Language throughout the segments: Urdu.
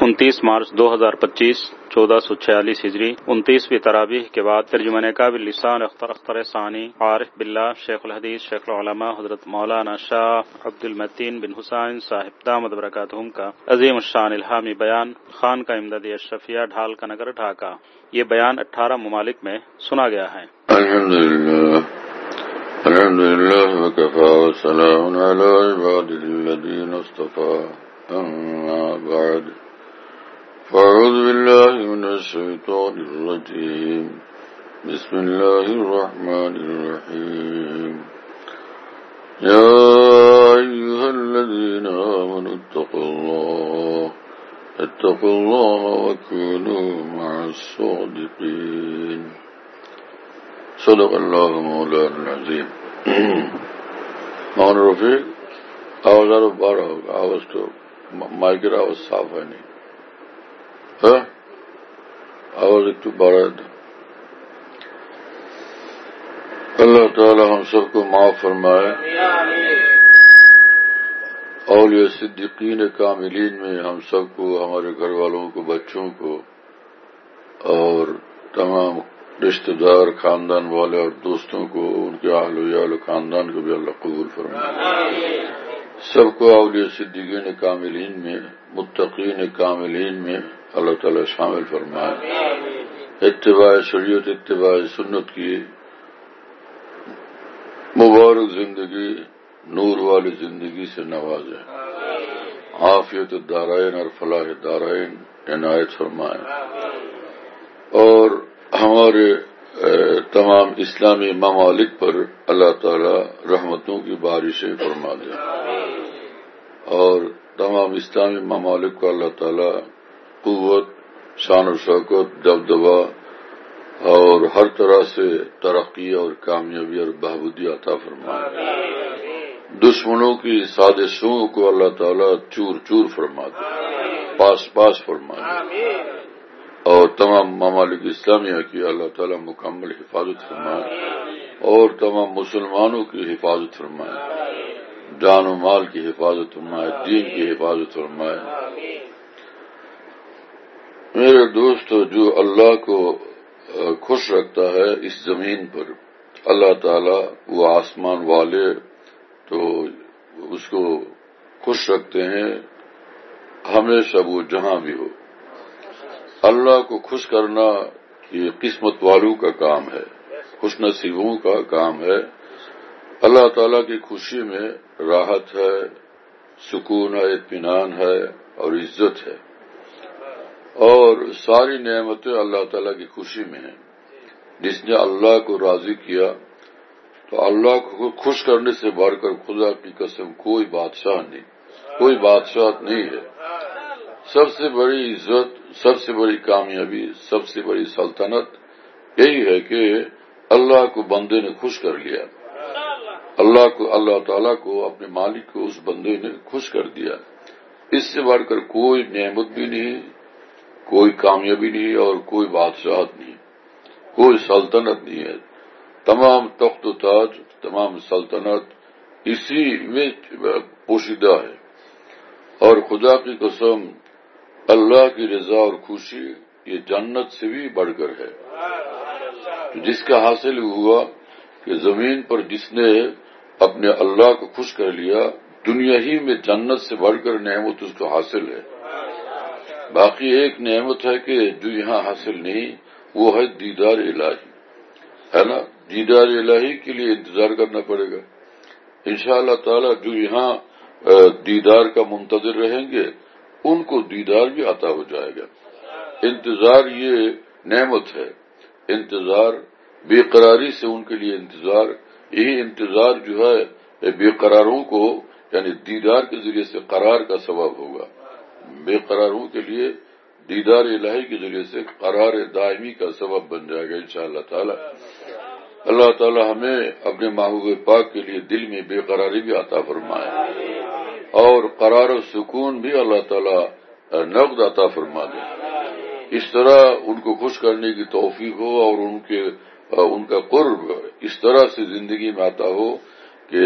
29 مارچ 2025 1446 ہجری 29ویں تراویح کے بعد ترجمہ کامل لسان اختر ثانی عارف باللہ شیخ الحدیث شیخ العلماء حضرت مولانا شاہ عبد المتین بن حسین صاحب دامت برکاتہم کا عظیم الشان الہامی بیان خانقاہ امدادیہ اشرفیہ ڈھال کا نگر ڈھاکہ. یہ بیان 18 ممالک میں سنا گیا ہے. الحمدللہ وکفى وسلام علی عباده الذین اصطفى اما بعد فاعوذ باللہ من الشیطان الرجیم بسم اللہ الرحمن الرحیم یا ایہا الذین آمنوا اتقوا اللہ وکونوا مع الصادقین. صدق اللہ مولانا العظیم. مولانا رفیق آواز آ رہا ہوگا. آواز تو مائکر آواز صاف ہے نہیں. آواز ایک تو بارہ ہے. اللہ تعالی ہم سب کو معاف فرمائے. اولیاء صدیقین کاملین میں ہم سب کو، ہمارے گھر والوں کو، بچوں کو اور تمام رشتہ دار خاندان والے اور دوستوں کو، ان کے اہل و عیال و خاندان کو بھی اللہ قبول فرمائے. سب کو اولیاء صدیقین کاملین میں، متقین کاملین میں اللہ تعالی شامل فرمائے. اتباع شریعت، اتباع سنت کی مبارک زندگی، نور والی زندگی سے نوازے. عافیت الدارین اور فلاح الدارین عنایت فرمائے. اور ہمارے تمام اسلامی ممالک پر اللہ تعالی رحمتوں کی بارشیں فرما دے. اور تمام اسلامی ممالک کو اللہ تعالی قوت، شان و شوکت، دبدبہ اور ہر طرح سے ترقی اور کامیابی اور بہبودی عطا فرمائے. دشمنوں کی سازشوں کو اللہ تعالی چور چور فرما دے، پاس پاس فرمائے. اور تمام ممالک اسلامیہ کی اللہ تعالی مکمل حفاظت فرمائے. اور تمام مسلمانوں کی حفاظت فرمائے، جان و مال کی حفاظت فرمائے، دین کی حفاظت فرمائے. میرے دوست، جو اللہ کو خوش رکھتا ہے اس زمین پر، اللہ تعالی وہ آسمان والے تو اس کو خوش رکھتے ہیں ہمیشہ، وہ جہاں بھی ہو. اللہ کو خوش کرنا یہ قسمت والوں کا کام ہے، خوش نصیبوں کا کام ہے. اللہ تعالیٰ کی خوشی میں راحت ہے، سکون ہے، اطمینان ہے اور عزت ہے. اور ساری نعمتیں اللہ تعالیٰ کی خوشی میں ہیں. جس نے اللہ کو راضی کیا تو اللہ کو خوش کرنے سے بڑھ کر خدا کی قسم کوئی بادشاہ نہیں، کوئی بادشاہت نہیں ہے. سب سے بڑی عزت، سب سے بڑی کامیابی، سب سے بڑی سلطنت یہی ہے کہ اللہ کو بندے نے خوش کر لیا. اللہ تعالیٰ کو، اپنے مالک کو اس بندے نے خوش کر دیا. اس سے بڑھ کر کوئی نعمت بھی نہیں، کوئی کامیابی نہیں اور کوئی بادشاہت نہیں، کوئی سلطنت نہیں ہے. تمام تخت و تاج، تمام سلطنت اسی میں پوشیدہ ہے. اور خدا کی قسم اللہ کی رضا اور خوشی یہ جنت سے بھی بڑھ کر ہے. جس کا حاصل ہوا کہ زمین پر جس نے اپنے اللہ کو خوش کر لیا، دنیا ہی میں جنت سے بڑھ کر نعمت اس کو حاصل ہے. باقی ایک نعمت ہے کہ جو یہاں حاصل نہیں، وہ ہے دیدار الہی، ہے نا. دیدار الہی کے لیے انتظار کرنا پڑے گا. انشاءاللہ تعالی جو یہاں دیدار کا منتظر رہیں گے ان کو دیدار بھی عطا ہو جائے گا. انتظار یہ نعمت ہے. انتظار بے قراری سے ان کے لیے انتظار، یہی انتظار جو ہے بے قراروں کو یعنی دیدار کے ذریعے سے قرار کا سبب ہوگا. بے قراروں کے لیے دیدار الہی کے ذریعے سے قرار دائمی کا سبب بن جائے گا انشاءاللہ تعالی. اللہ تعالی ہمیں اپنے محبوب پاک کے لیے دل میں بے قراری بھی عطا فرمائے اور قرار و سکون بھی اللہ تعالی نقد عطا فرما دے. اس طرح ان کو خوش کرنے کی توفیق ہو اور ان کا قرب اس طرح سے زندگی میں آتا ہو کہ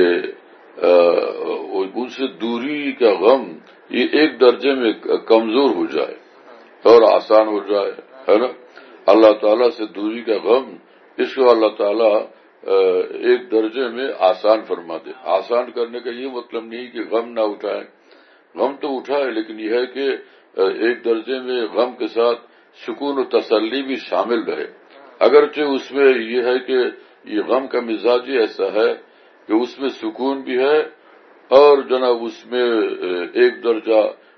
ان سے دوری کا غم یہ ایک درجے میں کمزور ہو جائے. اور آسان ہو جائے، ہے نا. اللہ تعالیٰ سے دوری کا غم، اس کو اللہ تعالیٰ ایک درجے میں آسان فرما دے. آسان کرنے کا یہ مطلب نہیں کہ غم نہ اٹھائے، غم تو اٹھائے، لیکن یہ ہے کہ ایک درجے میں غم کے ساتھ سکون و تسلی بھی شامل رہے. اگرچہ اس میں یہ ہے کہ یہ غم کا مزاج ہی ایسا ہے کہ اس میں سکون بھی ہے اور جناب اس میں ایک درجہ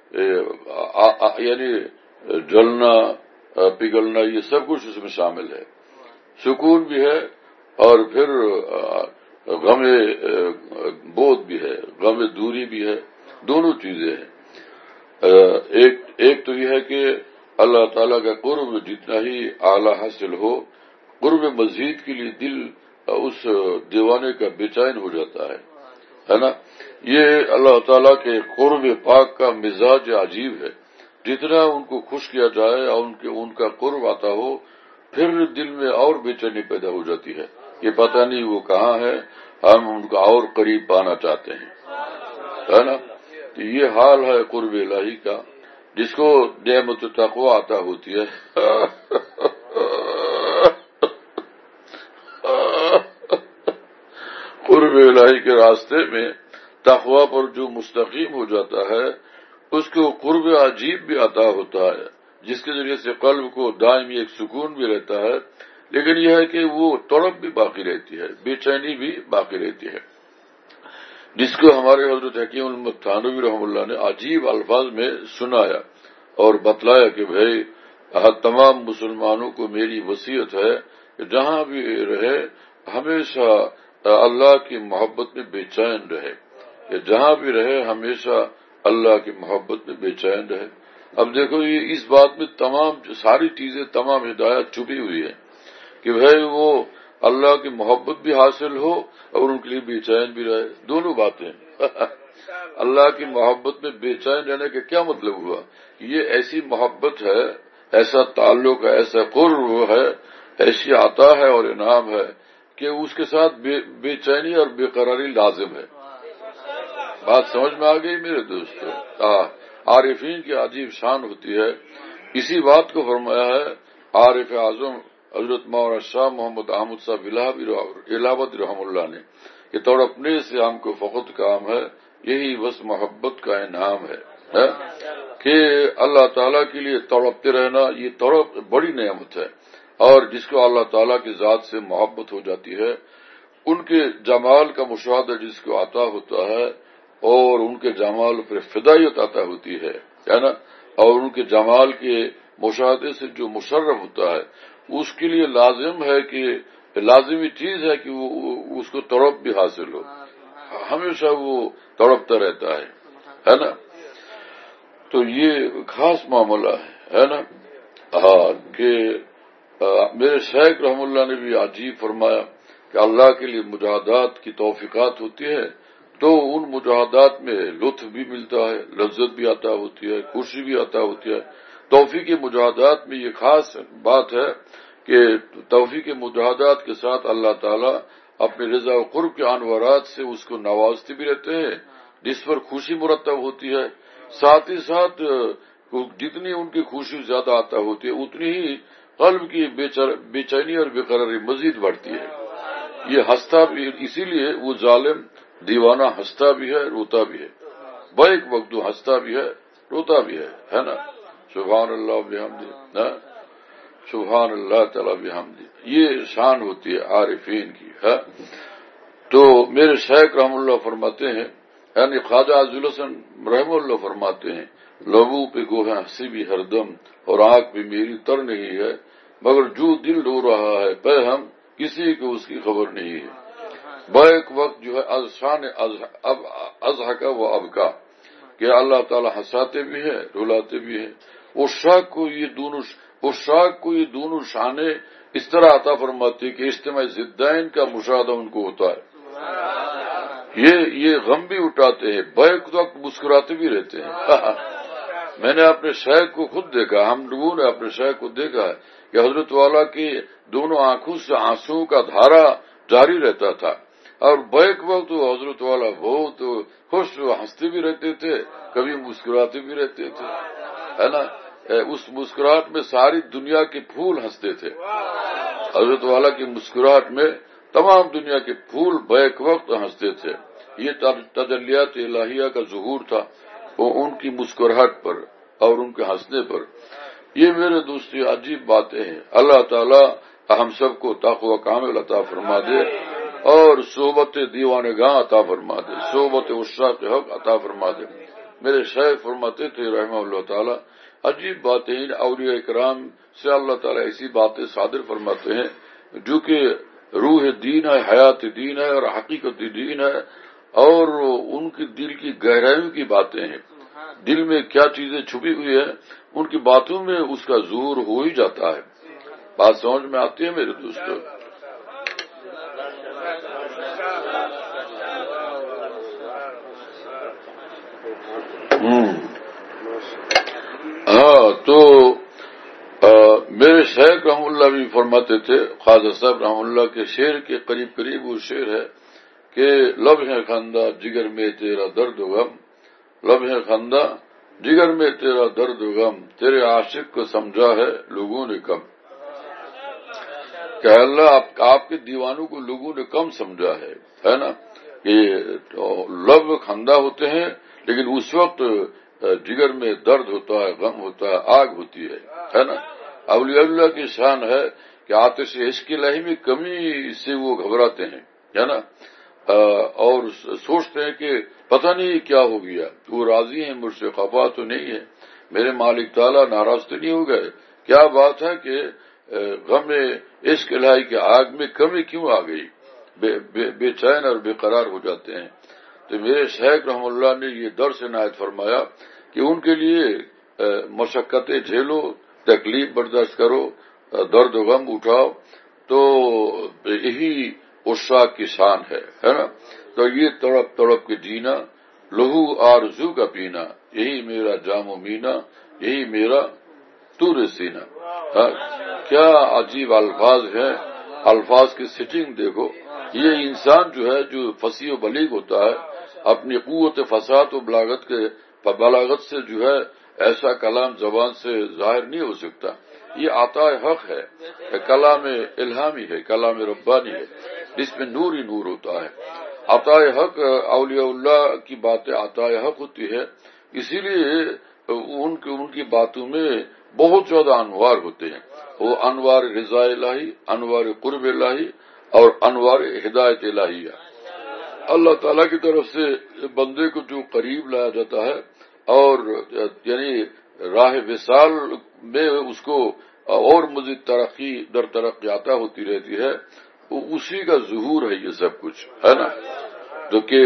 یعنی جلنا پگھلنا یہ سب کچھ اس میں شامل ہے. سکون بھی ہے اور پھر غم بود بھی ہے، غم دوری بھی ہے، دونوں چیزیں ہیں. ایک تو یہ ہے کہ اللہ تعالیٰ کا قرب جتنا ہی اعلیٰ حاصل ہو، قرب مزید کے لیے دل اس دیوانے کا بے چین ہو جاتا ہے نا. یہ اللہ تعالیٰ کے قرب پاک کا مزاج عجیب ہے. جتنا ان کو خوش کیا جائے اور ان کا قرب آتا ہو، پھر دل میں اور بے چینی پیدا ہو جاتی ہے. یہ پتہ نہیں وہ کہاں ہے، ہم ان کا اور قریب پانا چاہتے ہیں، ہے نا. تو یہ حال ہے قرب الہی کا، جس کو نعمت تقوی عطا ہوتی ہے. قرب الہی کے راستے میں تقوی پر جو مستقیم ہو جاتا ہے، اس کو قرب عجیب بھی عطا ہوتا ہے، جس کے ذریعے سے قلب کو دائمی ایک سکون بھی رہتا ہے. لیکن یہ ہے کہ وہ تڑپ بھی باقی رہتی ہے، بے چینی بھی باقی رہتی ہے، جس کو ہمارے حضرت حکیم احمد تھانوی رحمہ اللہ نے عجیب الفاظ میں سنایا اور بتلایا کہ بھائی تمام مسلمانوں کو میری وصیت ہے کہ جہاں بھی رہے ہمیشہ اللہ کی محبت میں بے چین رہے، کہ جہاں بھی رہے ہمیشہ اللہ کی محبت میں بے چین رہے. اب دیکھو یہ اس بات میں تمام ساری چیزیں، تمام ہدایت چھپی ہوئی ہے کہ بھائی وہ اللہ کی محبت بھی حاصل ہو اور ان کے لیے بے چین بھی رہے. دونوں باتیں. اللہ کی محبت میں بے چین رہنے کا کیا مطلب ہوا؟ یہ ایسی محبت ہے، ایسا تعلق ہے، ایسا قرب ہے، ایسی عطا ہے اور انعام ہے کہ اس کے ساتھ بے چینی اور بے قراری لازم ہے. بات سمجھ میں آ گئی میرے دوستو؟ عارفین کی عجیب شان ہوتی ہے. اسی بات کو فرمایا ہے عارف اعظم حضرت مولانا شاہ محمد احمد صاحب الہاوردی رحم اللہ نے کہ تڑپنے سے ہم کو فقط کام ہے، یہی بس محبت کا انعام ہے کہ اللہ تعالیٰ کے لیے تڑپتے رہنا. یہ تڑپ بڑی نعمت ہے، اور جس کو اللہ تعالیٰ کی ذات سے محبت ہو جاتی ہے، ان کے جمال کا مشاہدہ جس کو عطا ہوتا ہے اور ان کے جمال پر فدائیت عطا ہوتی ہے نا، اور ان کے جمال کے مشاہدے سے جو مشرف ہوتا ہے، اس کے لیے لازم ہے کہ لازمی چیز ہے کہ وہ اس کو تڑپ بھی حاصل ہو، ہمیشہ وہ تڑپتا رہتا ہے نا. تو یہ خاص معاملہ ہے نا. کہ میرے شیخ رحم اللہ نے بھی عجیب فرمایا کہ اللہ کے لیے مجاہدات کی توفیقات ہوتی ہے تو ان مجاہدات میں لطف بھی ملتا ہے، لذت بھی عطا ہوتی ہے، خوشی بھی عطا ہوتی ہے. توفیق مجاہدات میں یہ خاص بات ہے کہ توفیق مجاہدات کے ساتھ اللہ تعالیٰ اپنے رضا و قرب کے انوارات سے اس کو نوازتے بھی رہتے ہیں، جس پر خوشی مرتب ہوتی ہے. ساتھ ہی ساتھ جتنی ان کی خوشی زیادہ عطا ہوتی ہے، اتنی ہی قلب کی بے چینی اور بے قراری مزید بڑھتی ہے. یہ ہنستا بھی، اسی لیے وہ ظالم دیوانہ ہنستا بھی ہے، روتا بھی ہے. بیک وقت ہنستا بھی ہے، روتا بھی ہے نا. سبحان اللہ بحمدہ، سبحان اللہ تعالی بحمدہ. یہ شان ہوتی ہے عارفین کی. تو میرے شیخ رحم اللہ فرماتے ہیں، یعنی خواجہ عزیز الحسن رحم اللہ فرماتے ہیں، لبوں پہ گو ہے ہنسی بھی ہر دم اور آنکھ بھی میری تر نہیں ہے، مگر جو دل رو رہا ہے پہ ہم کسی کو اس کی خبر نہیں ہے. بیک وقت جو ہے شان ازحکا و ابکا کہ اللہ تعالی ہنساتے بھی ہے، رلاتے بھی ہے. عشاق کو یہ دونوں شانیں اس طرح عطا فرماتی کہ اجتماع ضدین کا مشاہدہ ان کو ہوتا ہے. یہ غم بھی اٹھاتے ہیں، بیک وقت مسکراتے بھی رہتے ہیں. میں نے اپنے شیخ کو خود دیکھا، ہم لوگوں نے اپنے شیخ کو دیکھا ہے کہ حضرت والا کی دونوں آنکھوں سے آنسو کا دھارا جاری رہتا تھا، اور بیک وقت حضرت والا بہت خوش ہنستے بھی رہتے تھے، کبھی مسکراتے بھی رہتے تھے، ہے نا. اس مسکراہٹ میں ساری دنیا کے پھول ہنستے تھے. حضرت والا کی مسکراہٹ میں تمام دنیا کے پھول بیک وقت ہنستے تھے. یہ تجلیات الہیہ کا ظہور تھا وہ ان کی مسکراہٹ پر اور ان کے ہنسنے پر. یہ میرے دوستی عجیب باتیں ہیں. اللہ تعالیٰ ہم سب کو تقوی کامل عطا فرما دے اور صحبت دیوان گاہ عطا فرما دے, صحبت عشاق حق عطا فرما دے. میرے شیخ فرماتے تھے رحمہ اللہ تعالیٰ, عجیب باتیں اولیاء کرام سے اللہ تعالیٰ ایسی باتیں صادر فرماتے ہیں جو کہ روح دین ہے, حیات دین ہے اور حقیقت دین ہے, اور ان کی دل کی گہرائیوں کی باتیں ہیں. دل میں کیا چیزیں چھپی ہوئی ہیں ان کی باتوں میں اس کا ظہور ہو ہی جاتا ہے. بات سمجھ میں آتی ہے میرے دوستوں؟ ہاں, تو میرے شیخ رحم اللہ بھی فرماتے تھے, خواجہ صاحب رحم اللہ کے شعر کے قریب قریب وہ شعر ہے کہ لب ہے خندہ جگر میں تیرا درد و غم, لب ہے خندہ جگر میں تیرا درد و غم, تیرے عاشق کو سمجھا ہے لوگوں نے کم. کہ اللہ آپ کے دیوانوں کو لوگوں نے کم سمجھا ہے نا. کہ لب خندہ ہوتے ہیں لیکن اس وقت جگر میں درد ہوتا ہے, غم ہوتا ہے, آگ ہوتی ہے نا. اولیاء اللہ کی شان ہے کہ آتش عشق الہی میں کمی سے وہ گھبراتے ہیں, ہے نا, اور سوچتے ہیں کہ پتہ نہیں کیا ہو گیا, وہ راضی ہیں مجھ سے, خفا تو نہیں ہے, میرے مالک تعالیٰ ناراض تو نہیں ہو گئے, کیا بات ہے کہ غم عشق الہی کی آگ میں کمی کیوں آ گئی, بے چین اور بے قرار ہو جاتے ہیں. تو میرے شیخ رحم اللہ نے یہ درس عنایت فرمایا کہ ان کے لیے مشقتیں جھیلو, تکلیف برداشت کرو, درد و غم اٹھاؤ, تو یہی عشاق کی شان ہے نا. تو یہ تڑپ تڑپ کے جینا, لہو آرزو کا پینا, یہی میرا جام و مینا, یہی میرا طور سینہ. کیا عجیب الفاظ ہیں, الفاظ کی سیٹنگ دیکھو. یہ انسان جو ہے جو فصیح و بلیغ ہوتا ہے اپنی قوت فصاحت و بلاغت سے جو ہے ایسا کلام زبان سے ظاہر نہیں ہو سکتا. یہ عطا حق ہے, کلام الہامی ہے, کلام ربانی ہے, جس میں نور ہی نور ہوتا ہے. عطا حق اولیاء اللہ کی باتیں عطا حق ہوتی ہے, اسی لیے ان کی باتوں میں بہت زیادہ انوار ہوتے ہیں. وہ انوار رضا الہی, انوار قرب الہی اور انوار ہدایت الہیہ. اللہ تعالیٰ کی طرف سے بندے کو جو قریب لایا جاتا ہے اور یعنی راہ وصال میں اس کو اور مزید ترقی در ترقی عطا ہوتی رہتی ہے, اسی کا ظہور ہے یہ سب کچھ, ہے نا. جو کہ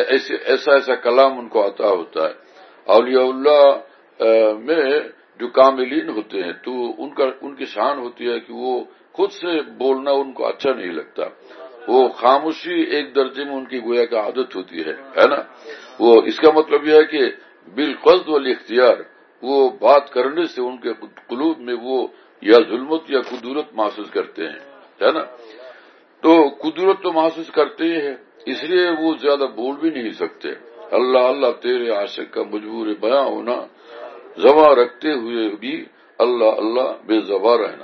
ایسا کلام ان کو عطا ہوتا ہے. اولیاء اللہ میں جو کاملین ہوتے ہیں تو ان کی شان ہوتی ہے کہ وہ خود سے بولنا ان کو اچھا نہیں لگتا, وہ خاموشی ایک درجے میں ان کی گویا کا عادت ہوتی ہے نا. وہ اس کا مطلب یہ ہے کہ بالقصد والاختیار وہ بات کرنے سے ان کے قلوب میں وہ یا ظلمت یا قدرت محسوس کرتے ہیں, ہے نا. تو قدرت تو محسوس کرتے ہی ہے, اس لیے وہ زیادہ بول بھی نہیں سکتے. اللہ اللہ تیرے عاشق کا مجبور بیاں ہونا, زباں رکھتے ہوئے بھی اللہ اللہ بے زباں رہنا.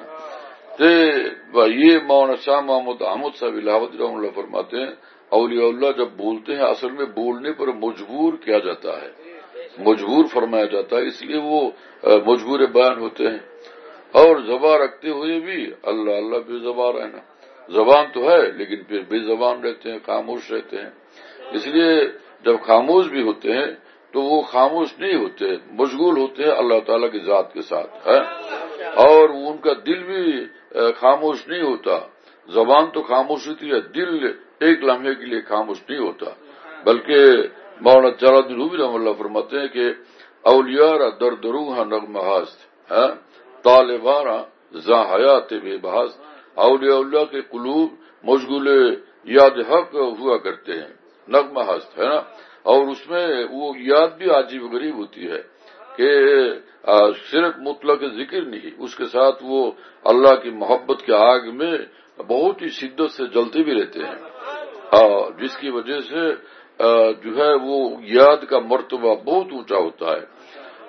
یہ مولانا شاہ محمد احمد صاحب الہاوت رحمہ اللہ فرماتے ہیں اولیاء اللہ جب بولتے ہیں اصل میں بولنے پر مجبور کیا جاتا ہے, مجبور فرمایا جاتا ہے, اس لیے وہ مجبور بیان ہوتے ہیں. اور زبان رکھتے ہوئے بھی اللہ اللہ بے زبان رہنا, زبان تو ہے لیکن پھر بے زبان رہتے ہیں, خاموش رہتے ہیں. اس لیے جب خاموش بھی ہوتے ہیں تو وہ خاموش نہیں ہوتے, مشغول ہوتے ہیں اللہ تعالیٰ کی ذات کے ساتھ ہے, اور ان کا دل بھی خاموش نہیں ہوتا. زبان تو خاموش ہوتی ہے, دل ایک لمحے کے لیے خاموش نہیں ہوتا. بلکہ مولانا جلال الدین رومی رحمۃ اللہ فرماتے ہیں کہ اولیاء درد روح نغمہ ہست طالبانا ذا حیات بے بحث. اولیاء اللہ کے قلوب مشغول یاد حق ہوا کرتے ہیں, نغمہ ہست ہے نا, اور اس میں وہ یاد بھی عجیب غریب ہوتی ہے کہ صرف مطلق ذکر نہیں, اس کے ساتھ وہ اللہ کی محبت کے آگ میں بہت ہی شدت سے جلتے بھی رہتے ہیں, جس کی وجہ سے جو ہے وہ یاد کا مرتبہ بہت اونچا ہوتا ہے.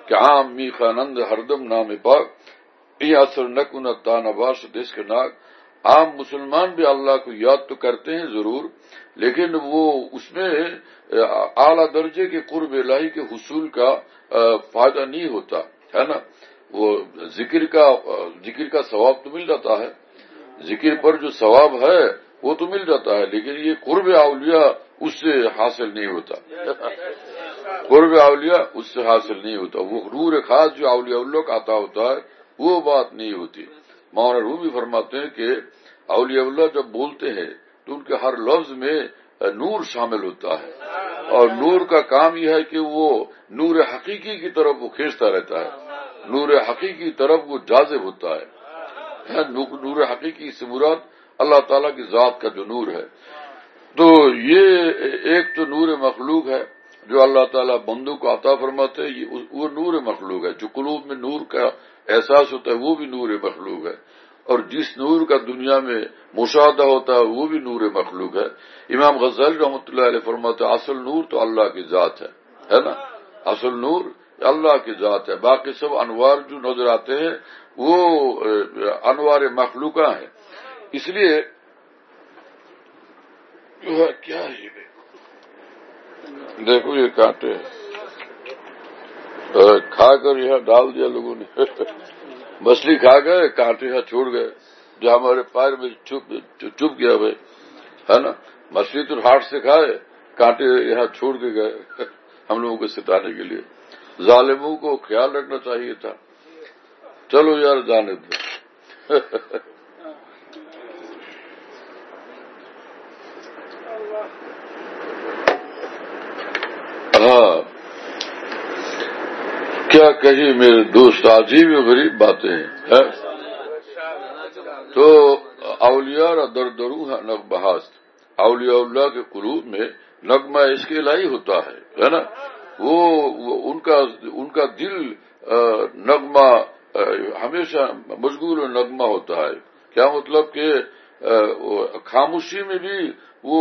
کہ عام می خانند ہردم نام پاک یہ اثر نکن تانباش دیش کے ناک. عام مسلمان بھی اللہ کو یاد تو کرتے ہیں ضرور، لیکن وہ اس میں اعلیٰ درجے کے قرب الہی کے حصول کا فائدہ نہیں ہوتا ہے نا. وہ ذکر کا ثواب تو مل جاتا ہے، ذکر پر جو ثواب ہے وہ تو مل جاتا ہے، لیکن یہ قرب اولیاء اس سے حاصل نہیں ہوتا. قرب اولیاء اس سے حاصل نہیں ہوتا. وہ نور خاص جو اولیاء اللہ کا عطا ہوتا ہے وہ بات نہیں ہوتی. مولانا رومی فرماتے ہیں کہ اولیاء اللہ جب بولتے ہیں تو ان کے ہر لفظ میں نور شامل ہوتا ہے، اور نور کا کام یہ ہے کہ وہ نور حقیقی کی طرف وہ کھینچتا رہتا ہے، نور حقیقی کی طرف وہ جاذب ہوتا ہے. نور حقیقی سے مراد اللہ تعالیٰ کی ذات کا جو نور ہے. تو یہ ایک تو نور مخلوق ہے جو اللہ تعالیٰ بندوں کو عطا فرماتے ہیں، وہ نور مخلوق ہے. جو قلوب میں نور کا احساس ہوتا ہے وہ بھی نور مخلوق ہے، اور جس نور کا دنیا میں مشاہدہ ہوتا ہے وہ بھی نور مخلوق ہے. امام غزالی رحمۃ اللہ علیہ فرماتے ہیں اصل نور تو اللہ کی ذات ہے نا. اصل نور اللہ کی ذات ہے، باقی سب انوار جو نظر آتے ہیں وہ انوار مخلوقہ ہیں. اس لیے کیا ہے دیکھو یہ کانٹے کھا کر یہاں ڈال دیا لوگوں نے. مچھلی کھا گئے، کانٹے یہاں چھوڑ گئے جو ہمارے پیر میں چپ گیا بھائی ہے نا. مچھلی تو ہاتھ سے کھائے، کانٹے یہاں چھوڑ کے گئے ہم لوگوں کو ستانے کے لیے. ظالموں کو خیال رکھنا چاہیے تھا. چلو یار جانے دو. ہاں کیا کہیے میرے دوست، عجیب و غریب باتیں ہیں. تو اولیاء دردرو نغمہاس، اولیاء اللہ کے قلوب میں نغمہ عشق الہی ہوتا ہے نا. وہ ان کا دل نغمہ ہمیشہ مشغول نغمہ ہوتا ہے. کیا مطلب کہ خاموشی میں بھی وہ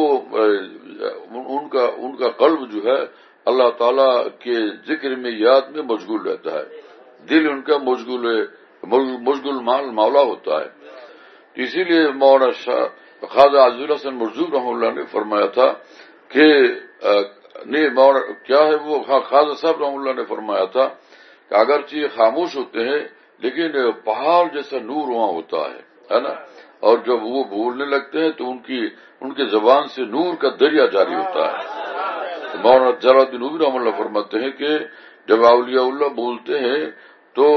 ان کا قلب جو ہے اللہ تعالی کے ذکر میں یاد میں مشغول رہتا ہے. دل ان کا مشغول مولا ہوتا ہے. اسی لیے مولانا خواجہ عزیز الحسن مرزوق رحمہ اللہ نے فرمایا تھا کہ کیا ہے وہ خواجہ صاحب رحمہ اللہ نے فرمایا تھا کہ اگرچہ یہ خاموش ہوتے ہیں لیکن پہاڑ جیسا نور وہاں ہوتا ہے نا. اور جب وہ بولنے لگتے ہیں تو ان کی زبان سے نور کا دریا جاری ہوتا ہے. مولانا جلال الدین رومی رحمہ اللہ فرماتے ہیں کہ جب اولیاء اللہ بولتے ہیں تو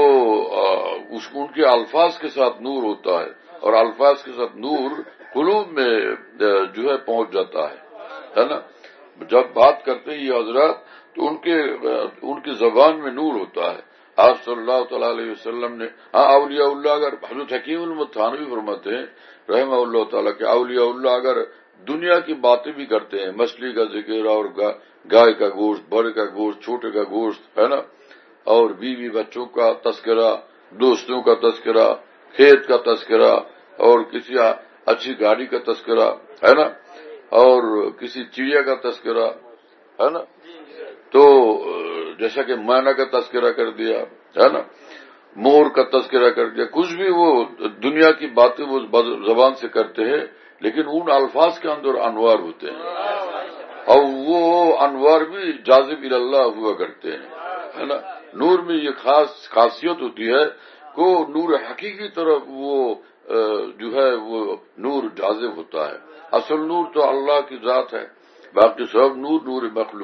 ان کے الفاظ کے ساتھ نور ہوتا ہے، اور الفاظ کے ساتھ نور قلوب میں جو ہے پہنچ جاتا ہے نا. جب بات کرتے ہیں یہ حضرات تو ان کی زبان میں نور ہوتا ہے. آپ صلی اللہ تعالی علیہ وسلم نے اولیاء اللہ اگر حضرت حکیم المتحانوی فرماتے ہیں رحمہ اللہ تعالیٰ کہ اولیاء اللہ اگر دنیا کی باتیں بھی کرتے ہیں، مچھلی کا ذکر اور گائے کا گوشت، بڑے کا گوشت، چھوٹے کا گوشت ہے نا، اور بیوی بچوں کا تذکرہ، دوستوں کا تذکرہ، کھیت کا تذکرہ، اور کسی اچھی گاڑی کا تذکرہ ہے نا، اور کسی چڑیا کا تذکرہ ہے نا. تو جیسا کہ مینا کا تذکرہ کر دیا ہے نا، مور کا تذکرہ کر دیا، کچھ بھی وہ دنیا کی باتیں وہ زبان سے کرتے ہیں لیکن ان الفاظ کے اندر انوار ہوتے ہیں، اور وہ انوار بھی جاذب اللہ ہوا کرتے ہیں ہے نا. نور میں یہ خاصیت ہوتی ہے کہ نور حقیقی طرف وہ جو ہے وہ نور جاذب ہوتا ہے. اصل نور تو اللہ کی ذات ہے، باقی سب نور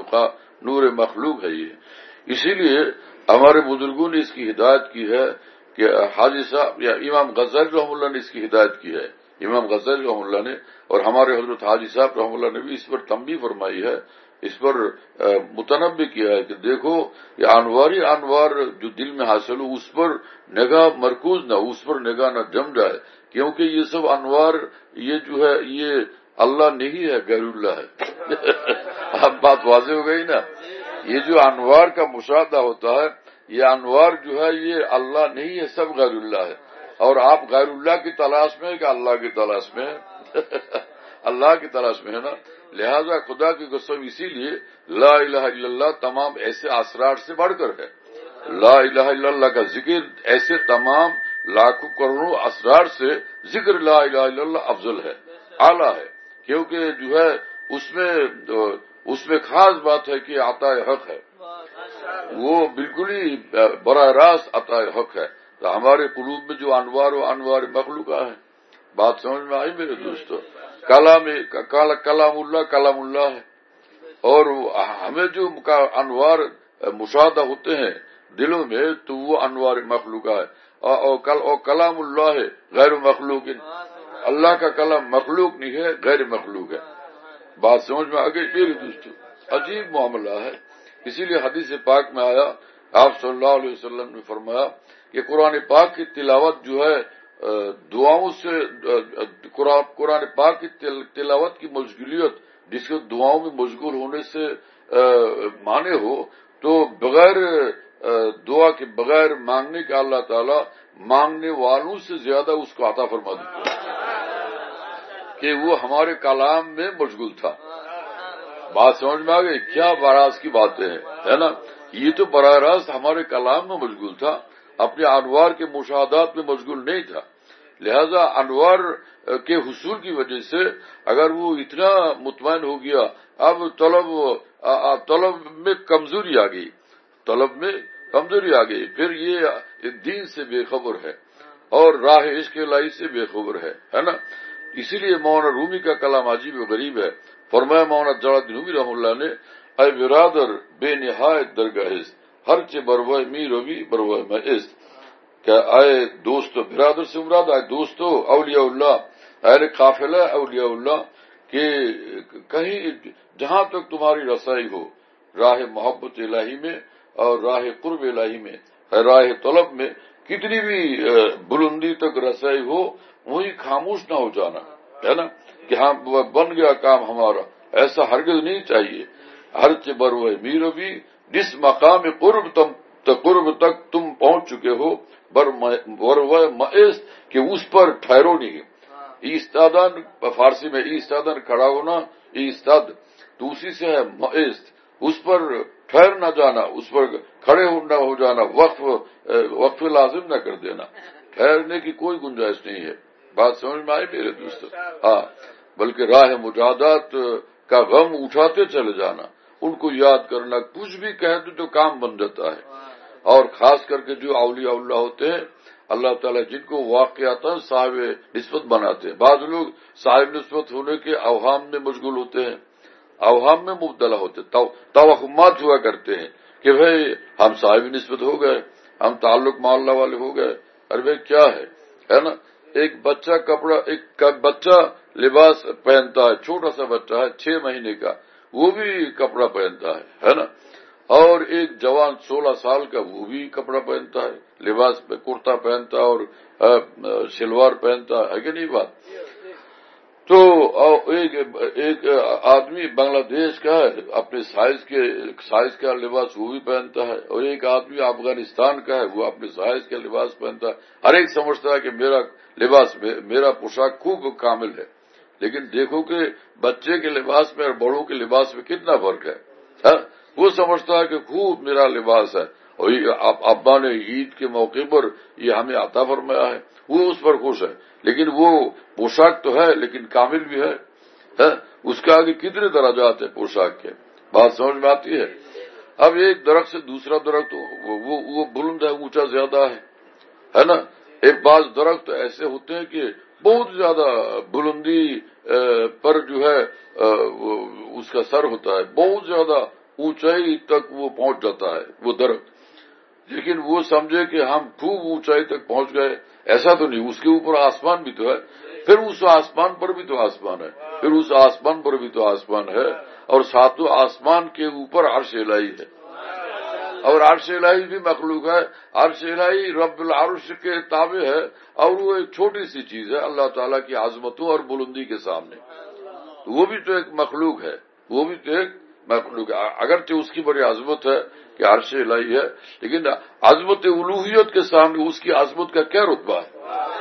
مخلوق ہے یہ. اسی لیے ہمارے بزرگوں نے اس کی ہدایت کی ہے کہ حاجی صاحب یا امام غزالی رحمہ اللہ نے اس کی ہدایت کی ہے، امام غزالی رحمہ اللہ نے، اور ہمارے حضرت حاجی صاحب رحمہ اللہ نے بھی اس پر تنبیہ فرمائی ہے، اس پر متنبہ کیا ہے کہ دیکھو یہ انوار جو دل میں حاصل ہو اس پر نگاہ مرکوز نہ، اس پر نگاہ نہ جم جائے، کیونکہ یہ سب انوار یہ جو ہے یہ اللہ نہیں ہے، غیر اللہ ہے. اب بات واضح ہو گئی نا. یہ جو انوار کا مشاہدہ ہوتا ہے یہ انوار جو ہے یہ اللہ نہیں ہے، سب غیر اللہ ہے. اور آپ غیر اللہ کی تلاش میں ہے کہ اللہ کی تلاش میں ہے؟ اللہ کی تلاش میں ہے نا. لہذا خدا کی قسم اسی لیے لا الہ الا اللہ تمام ایسے اسرار سے بڑھ کر ہے. لا الہ الا اللہ کا ذکر ایسے تمام لاکھوں کروڑوں اسرار سے ذکر لا الہ الا اللہ افضل ہے، اعلیٰ ہے، کیونکہ جو ہے اس میں خاص بات ہے کہ عطا حق ہے، وہ بالکل ہی براہ راست عطا حق ہے۔ تو ہمارے قلوب میں جو انوار و انوار مخلوقہ ہے، بات سمجھ میں آئی میرے دوستو؟ کلام اللہ ہے، اور ہمیں جو انوار مشاہدہ ہوتے ہیں دلوں میں تو وہ انوار مخلوقہ ہے، اور کلام اللہ ہے غیر مخلوق، اللہ کا کلام مخلوق نہیں ہے، غیر مخلوق ہے۔ بات سمجھ میں آ گئی میرے دوستو؟ عجیب معاملہ ہے۔ اسی لیے حدیث پاک میں آیا، آپ صلی اللہ علیہ وسلم نے فرمایا کہ قرآن پاک کی تلاوت جو ہے دعاؤں سے، قرآن پاک کی تلاوت کی مشغولیت جس کو دعاؤں میں مشغول ہونے سے مانے ہو، تو بغیر دعا کے، بغیر مانگنے کے اللہ تعالیٰ مانگنے والوں سے زیادہ اس کو عطا فرما دیتے ہیں کہ وہ ہمارے کلام میں مشغول تھا۔ بات سمجھ میں آ گئی؟ کیا براز کی باتیں ہیں، ہے نا؟ یہ تو براہ راست ہمارے کلام میں مشغول تھا، اپنے انوار کے مشاہدات میں مشغول نہیں تھا۔ لہذا انوار کے حصول کی وجہ سے اگر وہ اتنا مطمئن ہو گیا، اب طلب میں کمزوری آ گئی، پھر یہ دین سے بے خبر ہے اور راہ عشق الہی سے بے خبر ہے نا؟ اسی لیے مولانا رومی کا کلام عجیب و غریب ہے۔ فرمایا مولانا جلال الدین رومی رحمہ اللہ نے، اے برادر بے نہایت درگاہست، ہر چے بروائے می روی بروائے میں است، کہ اے دوستو، برادر سے مراد اے دوستو اولیاء اللہ، اہل قافلہ اولیاء اللہ، کہ کہیں جہاں تک تمہاری رسائی ہو راہ محبت الہی میں اور راہ قرب الہی میں، راہ طلب میں، کتنی بھی بلندی تک رسائی ہو، وہی خاموش نہ ہو جانا، ہے نا؟ کہ ہاں بن گیا کام ہمارا، ایسا ہرگز نہیں چاہیے۔ ہر چے بروئے میرو بھی، جس مقام قرب تک تم پہنچ چکے ہو، بروئے مئست، کہ اس پر ٹھہرو نہیں۔ ایستادن فارسی میں ایستادن کھڑا ہونا، ایستاد تو اسی سے ہے مئست، اس پر ٹھہر نہ جانا، اس پر کھڑے نہ ہو جانا، وقف لازم نہ کر دینا، ٹھہرنے کی کوئی گنجائش نہیں ہے۔ بات سمجھ میں آئی میرے دوستو؟ ہاں، بلکہ راہ مجاہدات کا غم اٹھاتے چلے جانا، ان کو یاد کرنا، کچھ بھی کہہ دو تو کام بن جاتا ہے۔ اور خاص کر کے جو اولیاء اللہ ہوتے ہیں، اللہ تعالیٰ جن کو واقعات صاحب نسبت بناتے ہیں۔ بعض لوگ صاحب نسبت ہونے کے اوہام میں مشغول ہوتے ہیں، اوہام میں مبتلا ہوتے ہیں، توہمات ہوا کرتے ہیں کہ بھئی ہم صاحب نسبت ہو گئے، ہم تعلق محلہ والے ہو گئے۔ ارے بھائی کیا ہے نا؟ ایک بچہ لباس پہنتا ہے، چھوٹا سا بچہ ہے 6 مہینے کا، وہ بھی کپڑا پہنتا ہے نا؟ اور ایک جوان 16 سال کا، وہ بھی کپڑا پہنتا ہے، لباس پہ کرتا پہنتا اور شلوار پہنتا ہے کہ نہیں بات؟ تو ایک آدمی بنگلہ دیش کا ہے، اپنے سائز کا لباس وہ بھی پہنتا ہے، اور ایک آدمی افغانستان کا ہے، وہ اپنے سائز کا لباس پہنتا ہے۔ ہر ایک سمجھتا ہے کہ میرا پوشاک خوب کامل ہے، لیکن دیکھو کہ بچے کے لباس میں اور بڑوں کے لباس میں کتنا فرق ہے۔ وہ سمجھتا ہے کہ خوب میرا لباس ہے، اور ابا نے عید کے موقع پر یہ ہمیں عطا فرمایا ہے، وہ اس پر خوش ہے، لیکن وہ پوشاک تو ہے لیکن کامل بھی ہے۔ اس کے آگے کتنے درجات ہیں پوشاک کے، بات سمجھ میں آتی ہے؟ اب ایک درخت سے دوسرا درخت وہ بلند ہے، اونچا زیادہ ہے نا؟ ایک بعض درخت ایسے ہوتے ہیں کہ بہت زیادہ بلندی پر جو ہے اس کا سر ہوتا ہے، بہت زیادہ اونچائی تک وہ پہنچ جاتا ہے وہ درخت، لیکن وہ سمجھے کہ ہم خوب اونچائی تک پہنچ گئے، ایسا تو نہیں، اس کے اوپر آسمان بھی تو ہے، پھر اس آسمان پر بھی تو آسمان ہے، پھر اس آسمان پر بھی تو آسمان ہے، اور ساتوں آسمان کے اوپر عرش الہی ہے، اور عرش الہی بھی مخلوق ہے۔ عرش الہی رب العرش کے تابع ہے، اور وہ ایک چھوٹی سی چیز ہے اللہ تعالیٰ کی عظمتوں اور بلندی کے سامنے، وہ بھی تو ایک مخلوق ہے، وہ بھی تو ایک مخلوق ہے، اگرچہ اس کی بڑی عظمت ہے کہ عرش الہی ہے، لیکن عظمت الوہیت کے سامنے اس کی عظمت کا کیا رتبہ ہے؟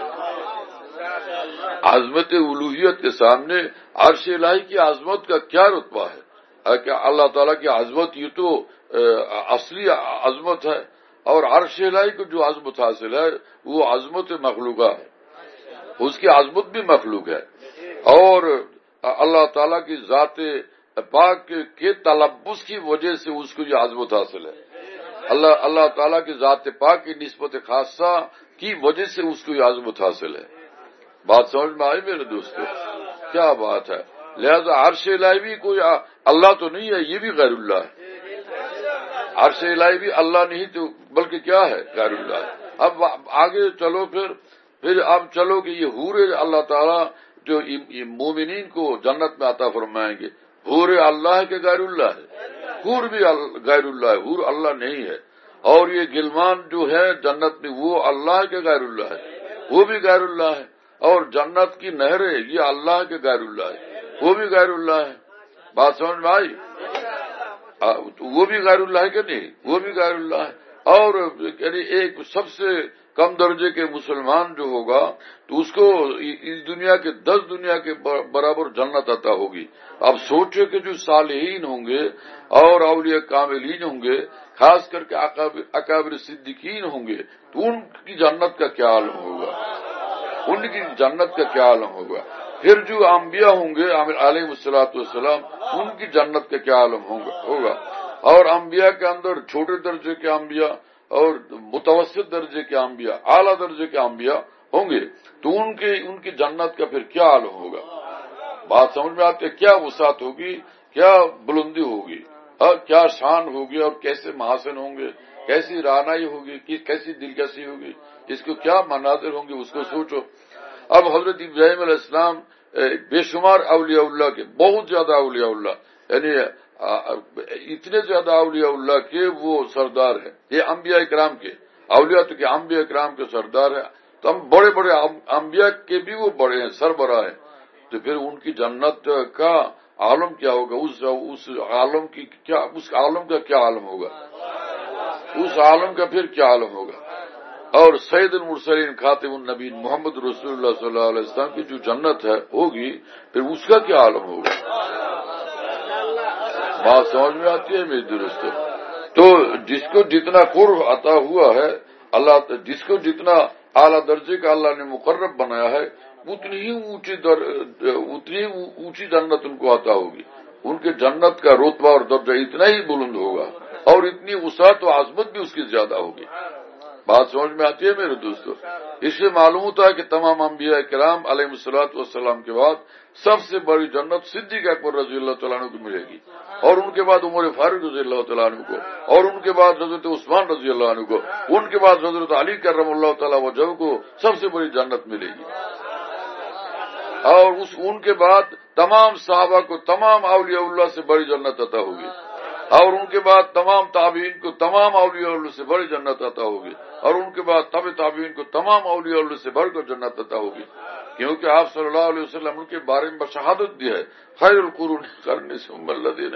عظمت الوہیت کے سامنے عرش الہی کی عظمت کا کیا رتبہ ہے؟ کہ اللہ تعالیٰ کی عظمت یہ تو اصلی عظمت ہے، اور عرش الہی کو جو عظمت حاصل ہے وہ عظمت مخلوقہ ہے، اس کی عظمت بھی مخلوق ہے، اور اللہ تعالیٰ کی ذات پاک کے تلبس کی وجہ سے اس کو یہ عظمت حاصل ہے، اللہ تعالیٰ کی ذات پاک کی نسبت خاصہ کی وجہ سے اس کو یہ عظمت حاصل ہے۔ بات سمجھ میں آئی میرے دوستو؟ کیا بات ہے! لہذا عرش الہی بھی کوئی اللہ تو نہیں ہے، یہ بھی غیر اللہ ہے۔ عرش الہی بھی اللہ نہیں تو بلکہ کیا ہے؟ غیر اللہ ہے۔ اب آگے چلو، پھر اب چلو کہ یہ حور اللہ تعالیٰ جو مومنین کو جنت میں عطا فرمائیں گے، حور اللہ کے غیر اللہ ہے، حور بھی غیر اللہ ہے، حور اللہ نہیں ہے۔ اور یہ غلمان جو ہے جنت میں وہ اللہ کے غیر اللہ ہے، وہ بھی غیر اللہ ہے۔ اور جنت کی نہریں یہ اللہ کے غیر اللہ ہے، وہ بھی غیر اللہ ہے۔ بات سمجھ میں آئی؟ وہ بھی غیر اللہ ہے کہ نہیں؟ وہ بھی غیر اللہ ہے۔ اور یعنی ایک سب سے کم درجے کے مسلمان جو ہوگا تو اس کو اس دنیا کے 10 دنیا کے برابر جنت عطا ہوگی۔ اب سوچے کہ جو صالحین ہوں گے اور اولیاء کاملین ہوں گے، خاص کر کے اکابر صدیقین ہوں گے، تو ان کی جنت کا کیا عالم ہوگا، ان کی جنت کا کیا عالم ہوگا۔ پھر جو انبیاء ہوں گے علیہ الصلوۃ والسلام، ان کی جنت کا کیا عالم ہوگا۔ اور انبیاء کے اندر چھوٹے درجے کے انبیاء اور متوسط درجے کے انبیاء، اعلیٰ درجے کے انبیاء ہوں گے، تو ان کی جنت کا پھر کیا عالم ہوگا۔ بات سمجھ میں آتی ہے؟ کیا وسعت ہوگی، کیا بلندی ہوگی، کیا شان ہوگی، اور کیسے محاسن ہوں گے، کیسی رعنائی ہوگی، کیسی دلکشی ہوگی، اس کو کیا مناظر ہوں گے، اس کو سوچو۔ اب حضرت ابراہیم علیہ السلام بے شمار اولیاء اللہ کے، بہت زیادہ اولیاء اللہ، یعنی اتنے زیادہ اولیاء اللہ کے وہ سردار ہیں، یہ انبیاء اکرام کے اولیاء تو کہ انبیاء اکرام کے سردار ہیں، تو ہم بڑے بڑے انبیاء کے بھی وہ بڑے ہیں، سربراہ ہیں، تو پھر ان کی جنت کا عالم کیا ہوگا، اس عالم کا کیا عالم ہوگا، اس عالم کا پھر کیا عالم ہوگا۔ اور سید المرسلین خاتم النبیین محمد رسول اللہ صلی اللہ علیہ وسلم کی جو جنت ہے ہوگی، پھر اس کا کیا عالم ہوگا۔ بات سمجھ میں آتی ہے میری دوستو؟ تو جس کو جتنا قرب عطا ہوا ہے اللہ، جس کو جتنا اعلیٰ درجے کا اللہ نے مقرب بنایا ہے، اتنی ہی اونچی جنت ان کو عطا ہوگی، ان کے جنت کا رتبہ اور درجہ اتنا ہی بلند ہوگا، اور اتنی وسعت و عظمت بھی اس کی زیادہ ہوگی۔ بات سمجھ میں آتی ہے میرے دوستو؟ اس سے معلوم ہوتا ہے کہ تمام انبیاء کرام علیہ الصلوۃ والسلام کے بعد سب سے بڑی جنت صدیق اکبر رضی اللہ تعالیٰ عنہ کو ملے گی، اور ان کے بعد عمر فاروق رضی اللہ تعالیٰ عنہ کو، اور ان کے بعد حضرت عثمان رضی اللہ عنہ کو، ان کے بعد حضرت علی کرم اللہ تعالیٰ وجہ کو سب سے بڑی جنت ملے گی، اور ان کے بعد تمام صحابہ کو تمام اولیاء اللہ سے بڑی جنت عطا ہوگی، اور ان کے بعد تمام تابعین کو تمام اولیاء اللہ سے بڑی جنت عطا ہوگی، اور ان کے بعد تابعین کو تمام اولیاء اللہ سے بڑھ کر جنت عطا ہوگی، کیونکہ آپ صلی اللہ علیہ وسلم ان کے بارے میں شہادت دی ہے، خیر القرون قرنی ثم الذین